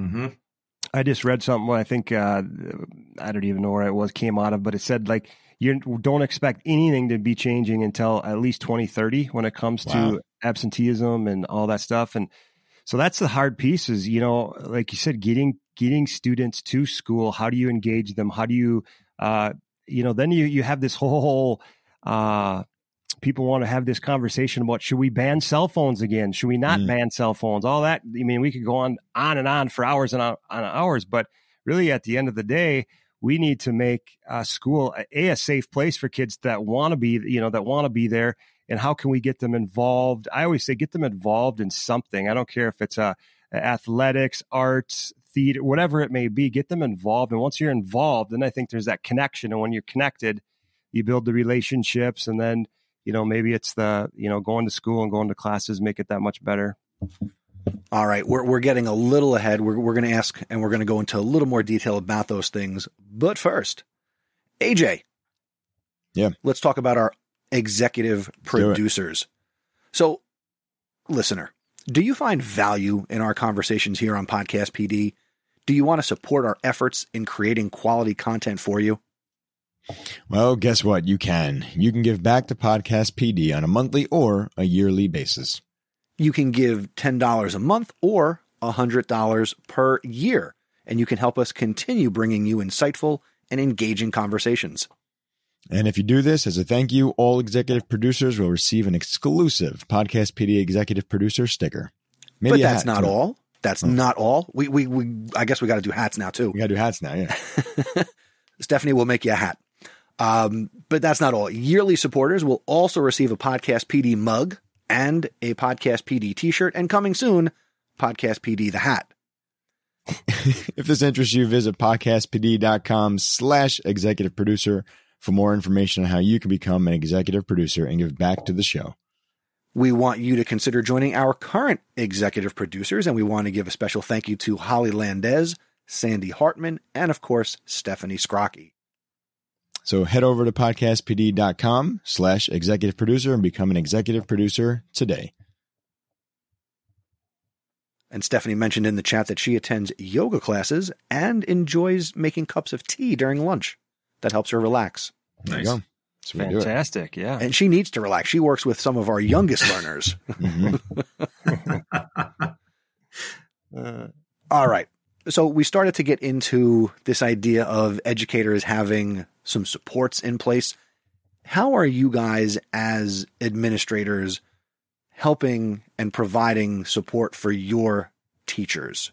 I just read something. I think I don't even know where it came out of, but it said like you don't expect anything to be changing until at least 2030 when it comes to absenteeism and all that stuff. And so that's the hard piece is, like you said, getting students to school. How do you engage them? How do you, then you have this whole, people want to have this conversation about, should we ban cell phones again? Should we not ban cell phones? All that. I mean, we could go on and on for hours and hours, but really at the end of the day, we need to make school a safe place for kids that want to be, there. And how can we get them involved? I always say, get them involved in something. I don't care if it's athletics, arts, theater, whatever it may be, get them involved. And once you're involved, then I think there's that connection. And when you're connected, you build the relationships, and then, maybe it's the, going to school and going to classes, make it that much better. All right. We're getting a little ahead. We're going to ask, and we're going to go into a little more detail about those things. But first, AJ, Yeah. Let's talk about our executive producers. So, listener, do you find value in our conversations here on Podcast PD? Do you want to support our efforts in creating quality content for you? Well, guess what? You can. You can give back to Podcast PD on a monthly or a yearly basis. You can give $10 a month or $100 per year, and you can help us continue bringing you insightful and engaging conversations. And if you do this, as a thank you, all executive producers will receive an exclusive Podcast PD executive producer sticker. Maybe but that's not all. That's not all. We I guess we got to do hats now too. We got to do hats now, yeah. Stephanie will make you a hat. But that's not all. Yearly supporters will also receive a Podcast PD mug and a Podcast PD t-shirt, and coming soon, Podcast PD the hat. If this interests you, visit podcastpd.com/executive producer for more information on how you can become an executive producer and give back to the show. We want you to consider joining our current executive producers, and we want to give a special thank you to Holly Landez, Sandy Hartman, and of course, Stephanie Scrocky. So head over to podcastpd.com/executive producer and become an executive producer today. And Stephanie mentioned in the chat that she attends yoga classes and enjoys making cups of tea during lunch. That helps her relax. There you go. Fantastic, yeah. And she needs to relax. She works with some of our youngest learners. All right. So we started to get into this idea of educators having some supports in place. How are you guys as administrators helping and providing support for your teachers?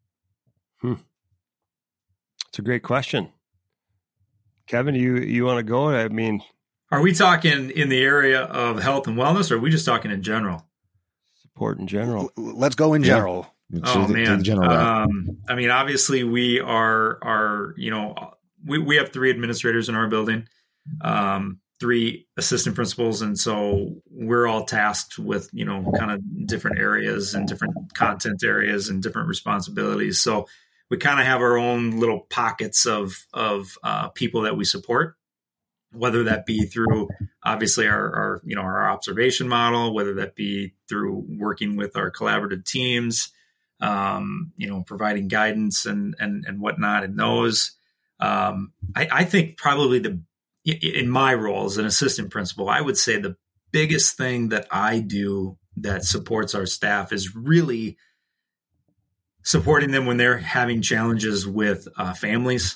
It's a great question. Kevin, you want to go? I mean, are we talking in the area of health and wellness, or are we just talking in general? Support in general. Let's go in general. Oh man. I mean, obviously we are, we have 3 administrators in our building, 3 assistant principals. And so we're all tasked with, kind of different areas and different content areas and different responsibilities. So we kind of have our own little pockets of people that we support, whether that be through obviously our observation model, whether that be through working with our collaborative teams, providing guidance and whatnot in those. I think probably in my role as an assistant principal, I would say the biggest thing that I do that supports our staff is really supporting them when they're having challenges with families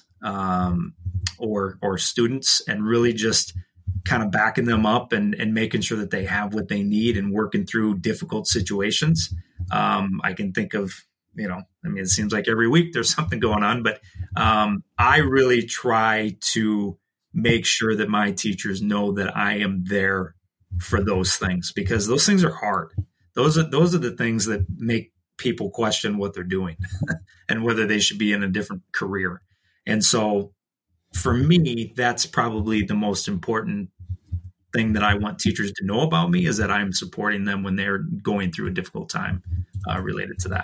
or students, and really just kind of backing them up and making sure that they have what they need and working through difficult situations. I can think of, it seems like every week there's something going on, but I really try to make sure that my teachers know that I am there for those things, because those things are hard. Those are the things that make people question what they're doing and whether they should be in a different career. And so for me, that's probably the most important thing that I want teachers to know about me, is that I'm supporting them when they're going through a difficult time related to that.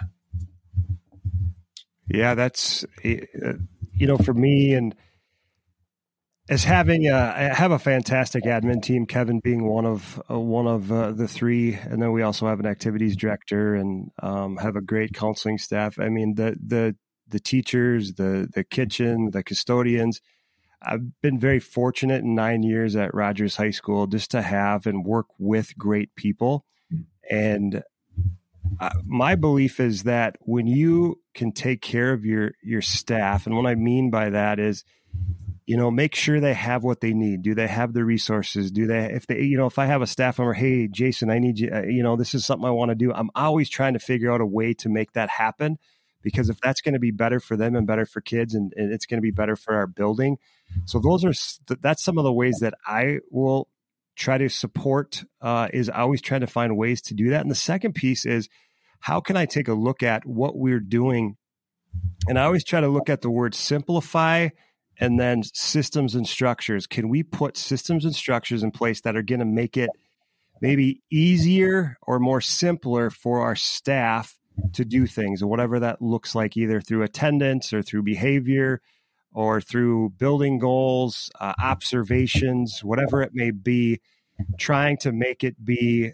Yeah, that's, for me, and as having I have a fantastic admin team, Kevin being one of the 3, and then we also have an activities director and have a great counseling staff. I mean, the teachers, the kitchen, the custodians. I've been very fortunate in 9 years at Rogers High School just to have and work with great people. And my belief is that when you can take care of your staff, and what I mean by that is, make sure they have what they need. Do they have the resources? If I have a staff member, hey, Jason, I need you, this is something I want to do. I'm always trying to figure out a way to make that happen, because if that's going to be better for them and better for kids, and it's going to be better for our building. So that's some of the ways that I will try to support, is always trying to find ways to do that. And the second piece is, how can I take a look at what we're doing? And I always try to look at the word simplify and then systems and structures. Can we put systems and structures in place that are going to make it maybe easier or more simpler for our staff to do things, or whatever that looks like, either through attendance or through behavior or through building goals, observations, whatever it may be, trying to make it be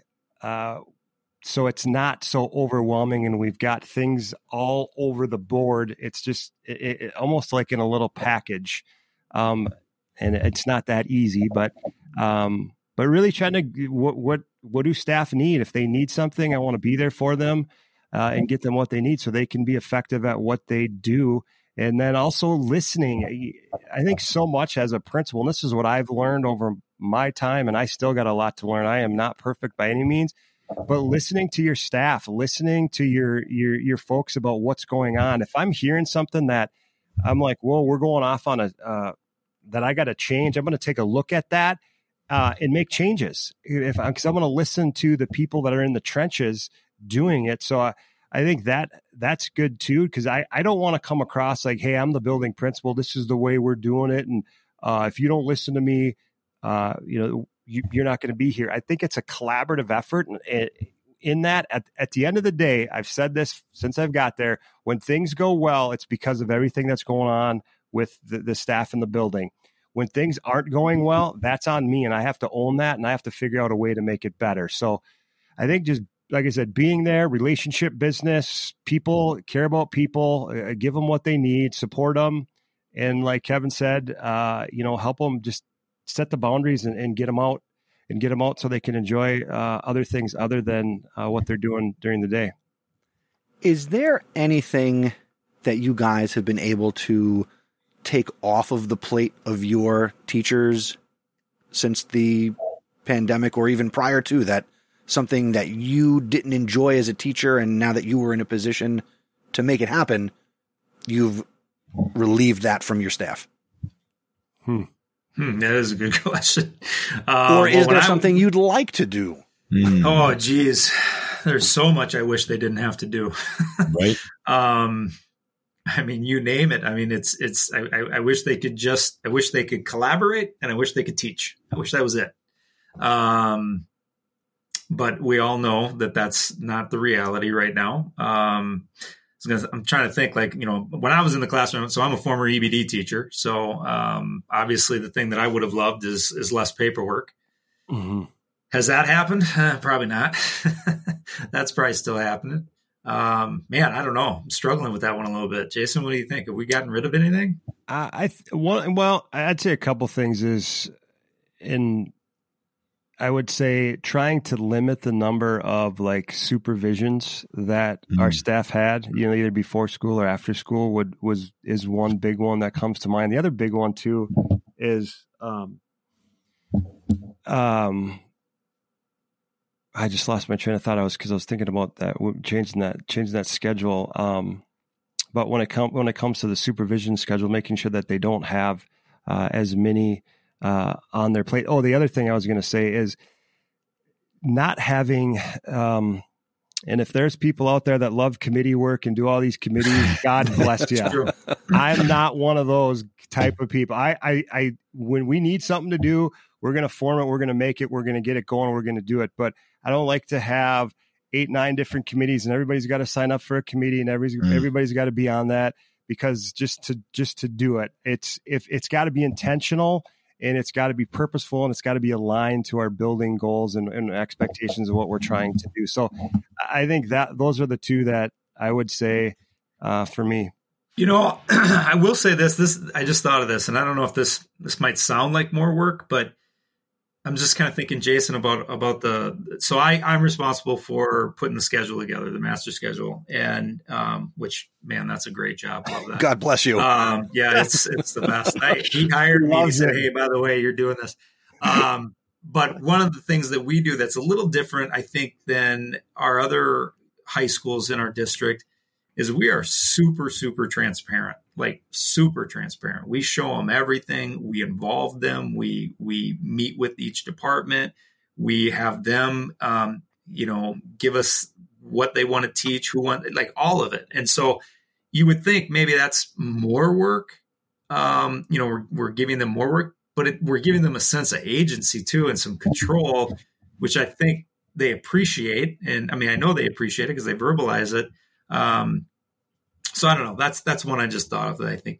so it's not so overwhelming and we've got things all over the board. It's just it almost like in a little package. And it's not that easy, but really trying to, what do staff need? If they need something, I want to be there for them and get them what they need so they can be effective at what they do. And then also listening. I think so much as a principal, and this is what I've learned over my time, and I still got a lot to learn. I am not perfect by any means, but listening to your staff, listening to your folks about what's going on. If I'm hearing something that I'm like, whoa, we're going off on that I got to change, I'm going to take a look at that and make changes. Because I'm going to listen to the people that are in the trenches doing it. So I think that's good too, because I don't want to come across like, hey, I'm the building principal, this is the way we're doing it, and if you don't listen to me, you're not going to be here. I think it's a collaborative effort. In that, at the end of the day, I've said this since I've got there, when things go well, it's because of everything that's going on with the staff in the building. When things aren't going well, that's on me, and I have to own that, and I have to figure out a way to make it better. So I think just, like I said, being there, relationship business, people, care about people, give them what they need, support them. And like Kevin said, help them just set the boundaries and get them out so they can enjoy other things other than what they're doing during the day. Is there anything that you guys have been able to take off of the plate of your teachers since the pandemic, or even prior to that, something that you didn't enjoy as a teacher, and now that you were in a position to make it happen, you've relieved that from your staff? That is a good question. Or is there something you'd like to do? Oh, geez. There's so much I wish they didn't have to do. Right. I mean, you name it. I mean, I wish they could collaborate, and I wish they could teach. I wish that was it. But we all know that that's not the reality right now. I'm trying to think, like, when I was in the classroom, so I'm a former EBD teacher. So obviously the thing that I would have loved is less paperwork. Mm-hmm. Has that happened? Probably not. That's probably still happening. Man, I don't know. I'm struggling with that one a little bit. Jason, what do you think? Have we gotten rid of anything? I'd say a couple things is I would say trying to limit the number of like supervisions that our staff had, either before school or after school is one big one that comes to mind. The other big one too is, I just lost my train of thought. Because I was thinking about that, changing that schedule. But when it comes to the supervision schedule, making sure that they don't have as many on their plate. Oh, the other thing I was going to say is not having, and if there's people out there that love committee work and do all these committees, God bless you. I'm not one of those type of people. I when we need something to do, we're going to form it, we're going to make it, we're going to get it going, we're going to do it. But I don't like to have 8-9 different committees and everybody's got to sign up for a committee and everybody's got to be on that, because just to do it, it's got to be intentional. And it's got to be purposeful, and it's got to be aligned to our building goals and expectations of what we're trying to do. So I think that those are the two that I would say for me. I will say this, I just thought of this, and I don't know if this might sound like more work, but I'm just kind of thinking, Jason, about so I'm responsible for putting the schedule together, the master schedule, and which, man, that's a great job. Love that. God bless you. Yeah, it's the best. He hired me. He said, "Hey, by the way, you're doing this." But one of the things that we do that's a little different, I think, than our other high schools in our district is we are super, super transparent, like super transparent. We show them everything. We involve them. We meet with each department. We have them, give us what they want to teach, like all of it. And so you would think maybe that's more work. We're giving them more work, but we're giving them a sense of agency too, and some control, which I think they appreciate. And I mean, I know they appreciate it because they verbalize it. So I don't know. That's one I just thought of that I think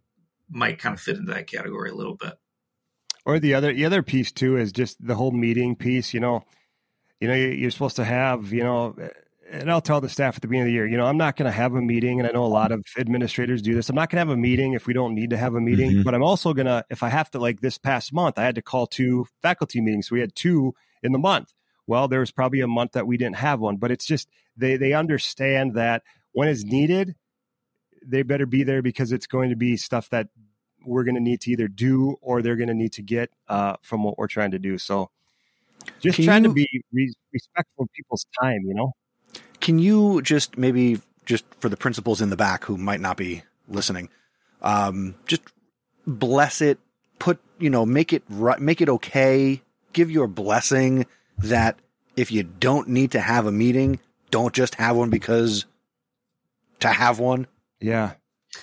might kind of fit into that category a little bit. Or the other piece too is just the whole meeting piece. You're supposed to have, and I'll tell the staff at the beginning of the year, I'm not going to have a meeting. And I know a lot of administrators do this. I'm not going to have a meeting if we don't need to have a meeting, Mm-hmm. but I'm also going to, if I have to, like this past month, I had to call 2 faculty meetings. So we had 2 in the month. Well, there was probably a month that we didn't have one, but it's just, they understand that when it's needed, they better be there, because it's going to be stuff that we're going to need to either do or they're going to need to get from what we're trying to do. So just trying to be respectful of people's time, Can you just maybe, just for the principals in the back who might not be listening, just bless it, make it right, make it okay, give your blessing that if you don't need to have a meeting, don't just have one because to have one. Yeah.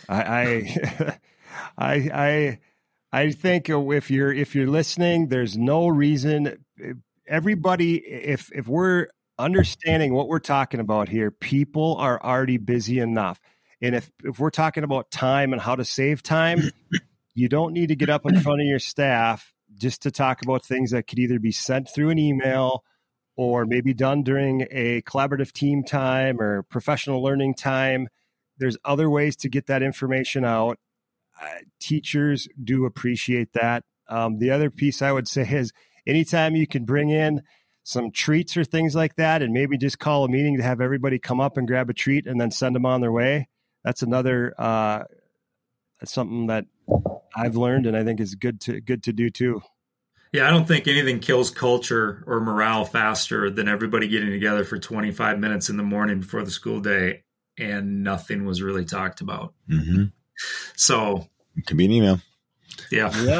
I think if you're listening, there's no reason. Everybody, if we're understanding what we're talking about here, people are already busy enough. And if we're talking about time and how to save time, you don't need to get up in front of your staff just to talk about things that could either be sent through an email or maybe done during a collaborative team time or professional learning time. There's other ways to get that information out. Teachers do appreciate that. The other piece I would say is anytime you can bring in some treats or things like that, and maybe just call a meeting to have everybody come up and grab a treat and then send them on their way. That's another, that's something that I've learned and I think is good to do too. Yeah, I don't think anything kills culture or morale faster than everybody getting together for 25 minutes in the morning before the school day and nothing was really talked about. Mm-hmm. So it could be an email. Yeah.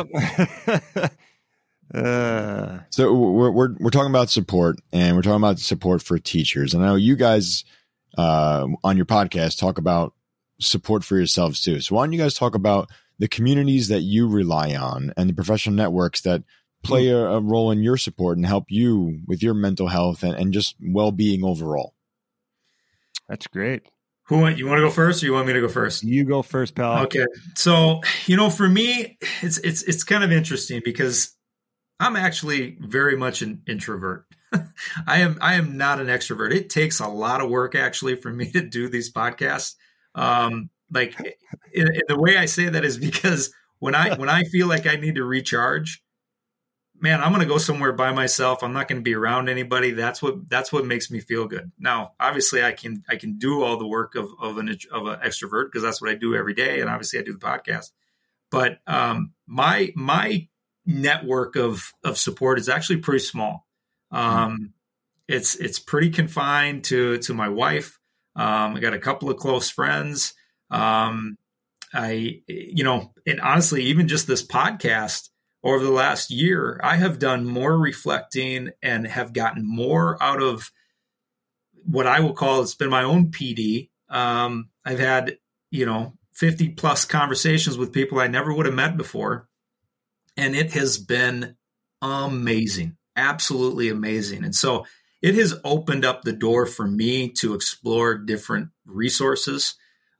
Yep. So we're talking about support, and we're talking about support for teachers. And I know you guys on your podcast talk about support for yourselves too. So why don't you guys talk about the communities that you rely on and the professional networks that play a role in your support and help you with your mental health and just well-being overall? That's great. You want to go first, or you want me to go first? You go first, pal. Okay. So, for me, it's kind of interesting because I'm actually very much an introvert. I am not an extrovert. It takes a lot of work actually for me to do these podcasts. The way I say that is because when I feel like I need to recharge, man, I'm going to go somewhere by myself. I'm not going to be around anybody. That's what makes me feel good. Now, obviously, I can do all the work of an extrovert because that's what I do every day, and obviously, I do the podcast. But my network of support is actually pretty small. It's pretty confined to my wife. I got a couple of close friends. And honestly, even just this podcast. Over the last year, I have done more reflecting and have gotten more out of what I will call, it's been my own PD. I've had, 50 plus conversations with people I never would have met before. And it has been amazing, absolutely amazing. And so it has opened up the door for me to explore different resources.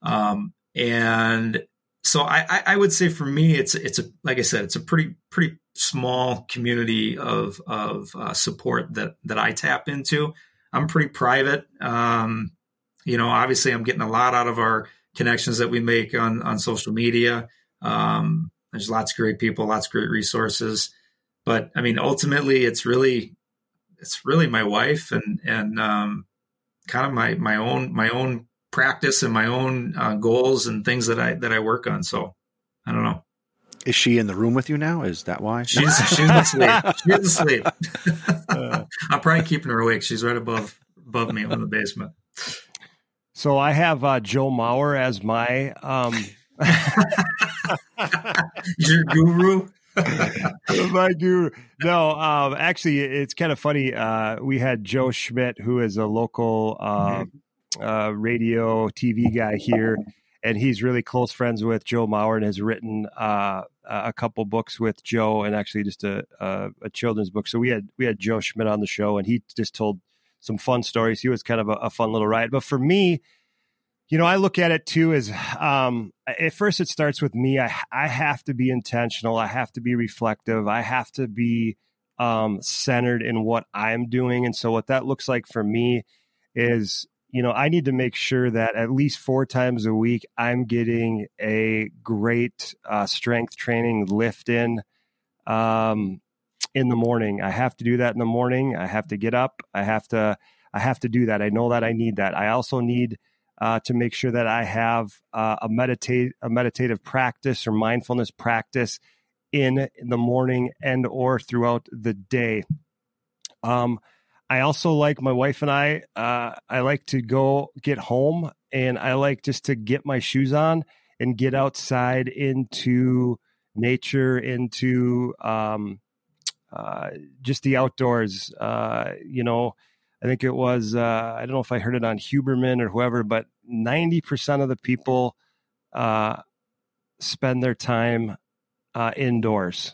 And so I would say for me, it's like I said, it's a pretty small community of support that I tap into. I'm pretty private. Obviously I'm getting a lot out of our connections that we make on social media. There's lots of great people, lots of great resources, but I mean, ultimately it's really my wife and kind of my own practice and my own goals and things that I work on. So I don't know. Is she in the room with you now? Is that why? She's asleep. She's asleep. I'm probably keeping her awake. She's right above me in the basement. So I have Joe Mauer as my your guru. My guru. No, actually, it's kind of funny. We had Joe Schmidt, who is a local radio TV guy here, and he's really close friends with Joe Mauer and has written a couple books with Joe, and actually just a children's book. So we had Joe Schmidt on the show, and he just told some fun stories. He was kind of a fun little ride. But for me, I look at it too as at first it starts with me. I have to be intentional. I have to be reflective. I have to be centered in what I'm doing. And so what that looks like for me is, I need to make sure that at least 4 times a week, I'm getting a great strength training lift in the morning. I have to do that in the morning. I have to get up. I have to do that. I know that I need that. I also need to make sure that I have a meditative practice or mindfulness practice in the morning and or throughout the day. I also like, my wife and I like to go get home, and I like just to get my shoes on and get outside into nature, into just the outdoors. I think it was, I don't know if I heard it on Huberman or whoever, but 90% of the people spend their time indoors.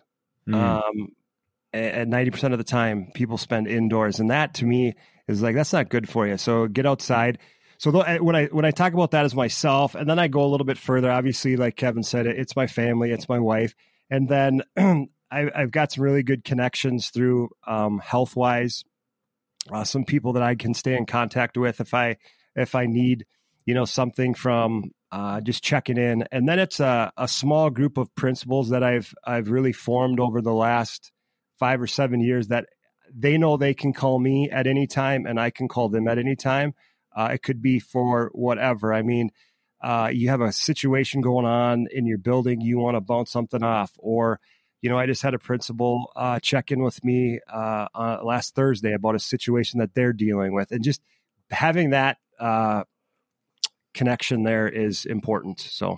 And 90% of the time people spend indoors. And that to me is like, that's not good for you. So get outside. So when I talk about that as myself, and then I go a little bit further, obviously, like Kevin said, it's my family, it's my wife. And then I've got some really good connections through health-wise. Some people that I can stay in contact with if I need, something from just checking in. And then it's a small group of principals that I've really formed over the last 5 or 7 years that they know they can call me at any time and I can call them at any time. It could be for whatever. I mean, you have a situation going on in your building, you want to bounce something off, or I just had a principal check in with me last Thursday about a situation that they're dealing with, and just having that connection there is important. So,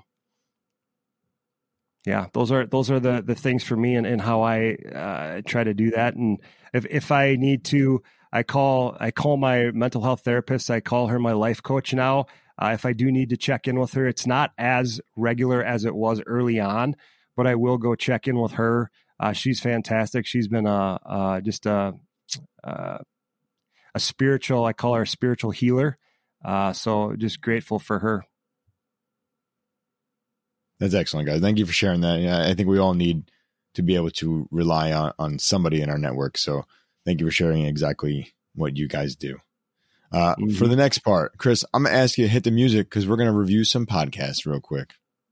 yeah, those are the things for me, and how I try to do that. And if I need to, I call my mental health therapist. I call her my life coach now. If I do need to check in with her, it's not as regular as it was early on, but I will go check in with her. She's fantastic. She's been just a spiritual, I call her a spiritual healer. So just grateful for her. That's excellent, guys. Thank you for sharing that. Yeah, I think we all need to be able to rely on somebody in our network. So thank you for sharing exactly what you guys do. For the next part, Chris, I'm going to ask you to hit the music because we're going to review some podcasts real quick.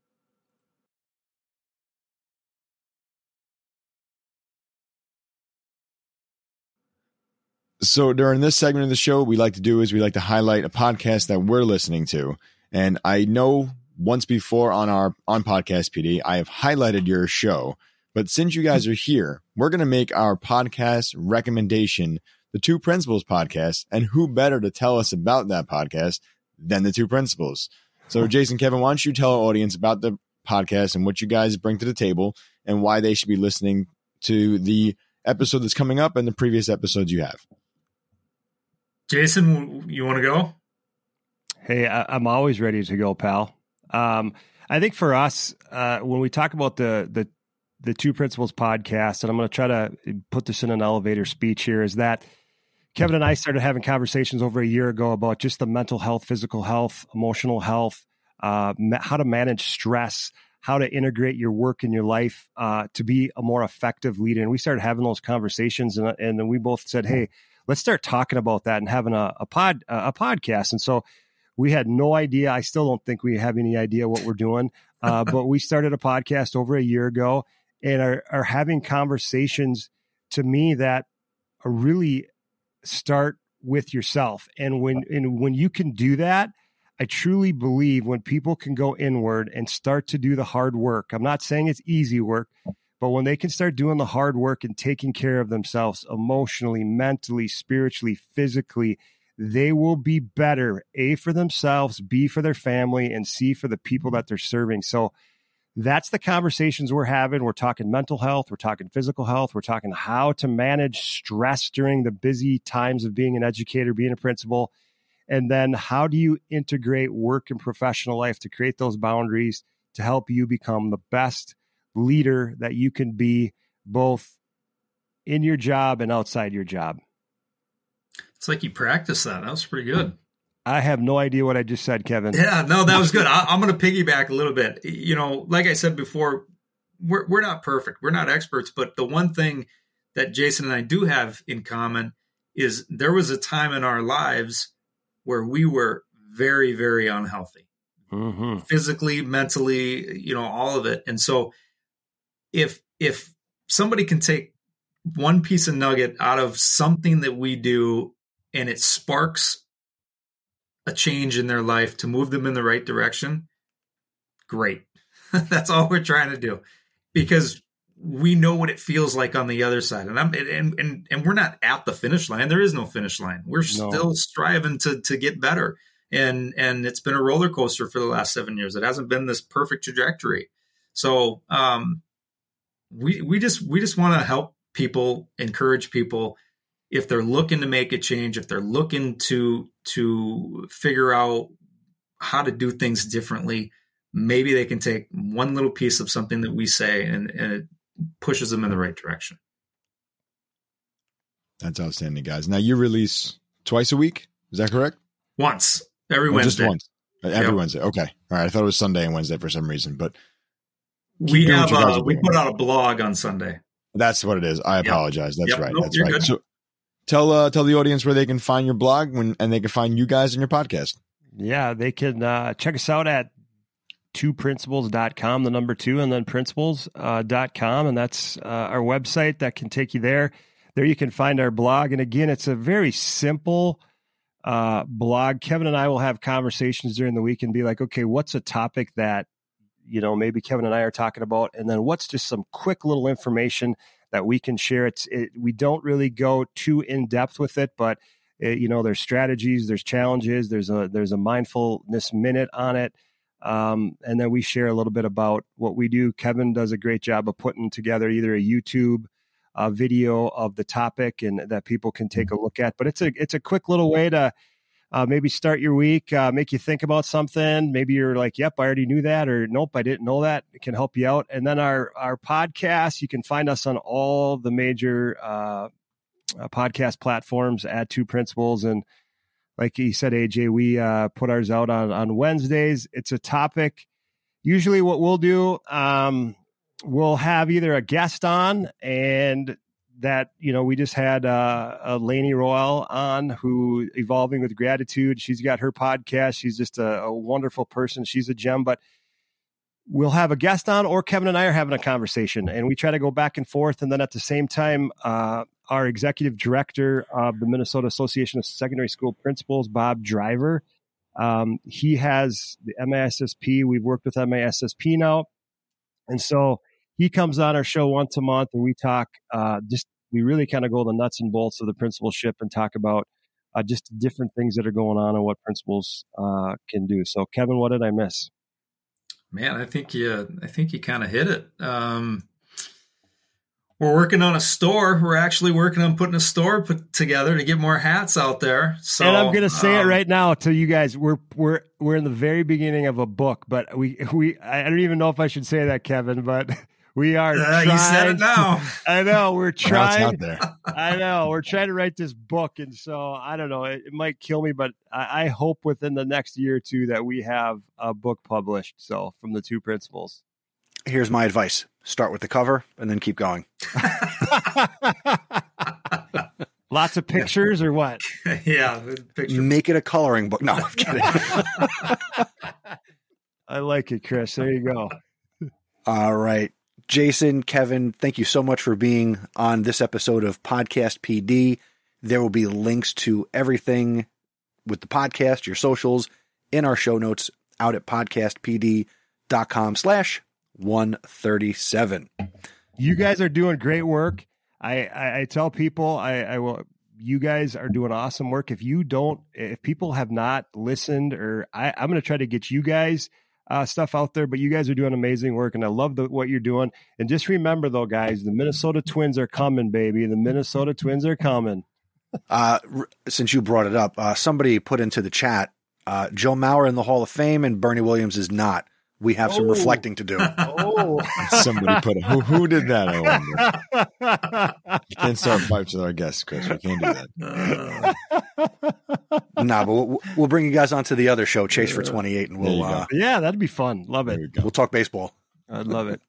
So during this segment of the show, we like to highlight a podcast that we're listening to. And I know once before on Podcast PD, I have highlighted your show, but since you guys are here, we're going to make our podcast recommendation the Two Principals podcast, and who better to tell us about that podcast than the Two Principals? So Jason, Kevin, why don't you tell our audience about the podcast and what you guys bring to the table and why they should be listening to the episode that's coming up and the previous episodes you have. Jason, you want to go? Hey, I'm always ready to go, pal. I think for us, when we talk about the Two Principals podcast, and I'm going to try to put this in an elevator speech here, is that Kevin and I started having conversations over a year ago about just the mental health, physical health, emotional health, how to manage stress, how to integrate your work in your life to be a more effective leader. And we started having those conversations, and then we both said, hey, let's start talking about that and having a podcast. And so we had no idea. I still don't think we have any idea what we're doing, but we started a podcast over a year ago and are having conversations, to me, that are really start with yourself. And when you can do that, I truly believe when people can go inward and start to do the hard work, I'm not saying it's easy work, but when they can start doing the hard work and taking care of themselves emotionally, mentally, spiritually, physically, they will be better, A, for themselves, B, for their family, and C, for the people that they're serving. So that's the conversations we're having. We're talking mental health. We're talking physical health. We're talking how to manage stress during the busy times of being an educator, being a principal. And then how do you integrate work and professional life to create those boundaries to help you become the best leader that you can be, both in your job and outside your job. It's like you practiced that. That was pretty good. I have no idea what I just said, Kevin. Yeah, no, that was good. I'm going to piggyback a little bit. Like I said before, we're not perfect. We're not experts. But the one thing that Jason and I do have in common is there was a time in our lives where we were very, very unhealthy, physically, mentally, all of it. And so if somebody can take one piece of nugget out of something that we do and it sparks a change in their life to move them in the right direction, great. That's all we're trying to do, because we know what it feels like on the other side. And we're not at the finish line. There is no finish line. We're still striving to get better. And it's been a roller coaster for the last 7 years. It hasn't been this perfect trajectory. So we just want to help people, encourage people. If they're looking to make a change, if they're looking to figure out how to do things differently, maybe they can take one little piece of something that we say and it pushes them in the right direction. That's outstanding, guys. Now you release twice a week. Is that correct? Once. Every Wednesday. Just once. Every Wednesday. Okay. All right. I thought it was Sunday and Wednesday for some reason, but we put out a blog on Sunday. That's what it is. I apologize. That's right. Nope, that's right. Good. So tell the audience where they can find your blog and they can find you guys and your podcast. Yeah, they can check us out at 2principles.com, the number 2, and then principles.com. And that's our website that can take you there. There you can find our blog. And again, it's a very simple blog. Kevin and I will have conversations during the week and be like, okay, what's a topic that, maybe Kevin and I are talking about? And then what's just some quick little information that we can share. We don't really go too in depth with it, but there's strategies, there's challenges, there's a mindfulness minute on it. And then we share a little bit about what we do. Kevin does a great job of putting together either a YouTube video of the topic and that people can take a look at. But it's a quick little way to maybe start your week, make you think about something. Maybe you're like, yep, I already knew that, or nope, I didn't know that. It can help you out. And then our podcast, you can find us on all the major podcast platforms at 2 Principles. And like you said, AJ, we put ours out on Wednesdays. It's a topic. Usually what we'll do, we'll have either a guest on, and that, we just had Lainey Royal on, who Evolving with Gratitude. She's got her podcast. She's just a wonderful person. She's a gem. But we'll have a guest on, or Kevin and I are having a conversation, and we try to go back and forth. And then at the same time, our executive director of the Minnesota Association of Secondary School Principals, Bob Driver, he has the MASSP. We've worked with MASSP now. And so he comes on our show once a month, and we talk, we really kind of go the nuts and bolts of the principalship and talk about just different things that are going on and what principals can do. So Kevin, what did I miss? Man, I think you kind of hit it. We're working on a store. We're actually working on putting a store put together to get more hats out there. So, and I'm going to say it right now to you guys. We're in the very beginning of a book, but I don't even know if I should say that, Kevin, but we are trying. You said it now. I know we're trying. Out there. I know we're trying to write this book. And so I don't know, it might kill me, but I hope within the next year or two that we have a book published. So from the 2 Principles. Here's my advice. Start with the cover and then keep going. Lots of pictures or what? Yeah. Picture. Make it a coloring book. No, I'm kidding. I like it, Chris. There you go. All right. Jason, Kevin, thank you so much for being on this episode of Podcast PD. There will be links to everything with the podcast, your socials, in our show notes out at podcastpd.com/137. You guys are doing great work. I tell people I will. You guys are doing awesome work. If people have not listened, or I'm going to try to get you guys stuff out there, but you guys are doing amazing work, and I love what you're doing. And just remember, though, guys, the Minnesota Twins are coming, baby. The Minnesota Twins are coming. Since you brought it up, somebody put into the chat, Joe Mauer in the Hall of Fame and Bernie Williams is not. We have some reflecting to do. Somebody put it. Who did that? I wonder. You can't start fights with our guests, Chris. We can't do that. Nah, but we'll bring you guys onto the other show, Chase for 28, and we'll yeah, that'd be fun. Love it. We'll talk baseball. I'd love it.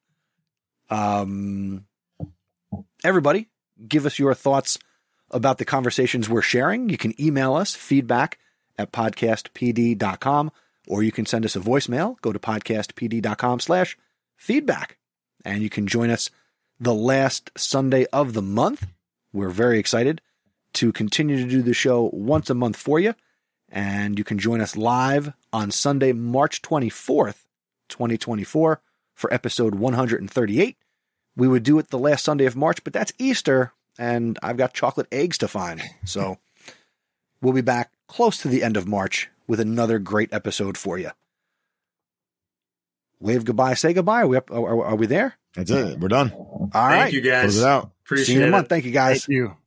Everybody, give us your thoughts about the conversations we're sharing. You can email us feedback@podcastpd.com, or you can send us a voicemail. Go to podcastpd.com/feedback, and you can join us the last Sunday of the month. We're very excited to continue to do the show once a month for you, and you can join us live on Sunday, March 24th, 2024, for episode 138. We would do it the last Sunday of March, but that's Easter, and I've got chocolate eggs to find. So we'll be back close to the end of March with another great episode for you. Wave goodbye, say goodbye. Are we there? That's it. We're done. All right. Thank you, guys. Close it out. Appreciate See you in a it. month. Thank you, guys. Thank you.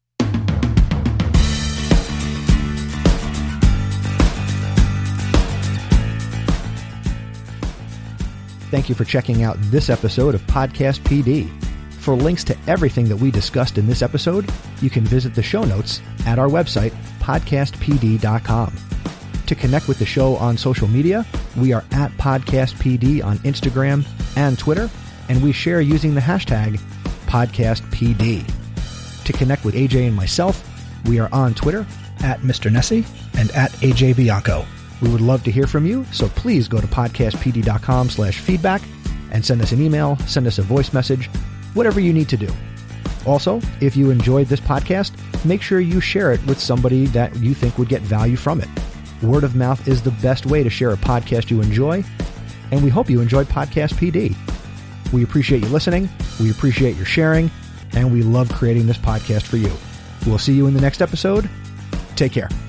Thank you for checking out this episode of Podcast PD. For links to everything that we discussed in this episode, you can visit the show notes at our website, podcastpd.com. To connect with the show on social media, we are at podcastpd on Instagram and Twitter, and we share using the hashtag podcastpd. To connect with AJ and myself, we are on Twitter at Mr. Nessie and at AJ Bianco. We would love to hear from you, so please go to podcastpd.com/feedback and send us an email, send us a voice message, whatever you need to do. Also, if you enjoyed this podcast, make sure you share it with somebody that you think would get value from it. Word of mouth is the best way to share a podcast you enjoy, and we hope you enjoyed Podcast PD. We appreciate you listening, we appreciate your sharing, and we love creating this podcast for you. We'll see you in the next episode. Take care.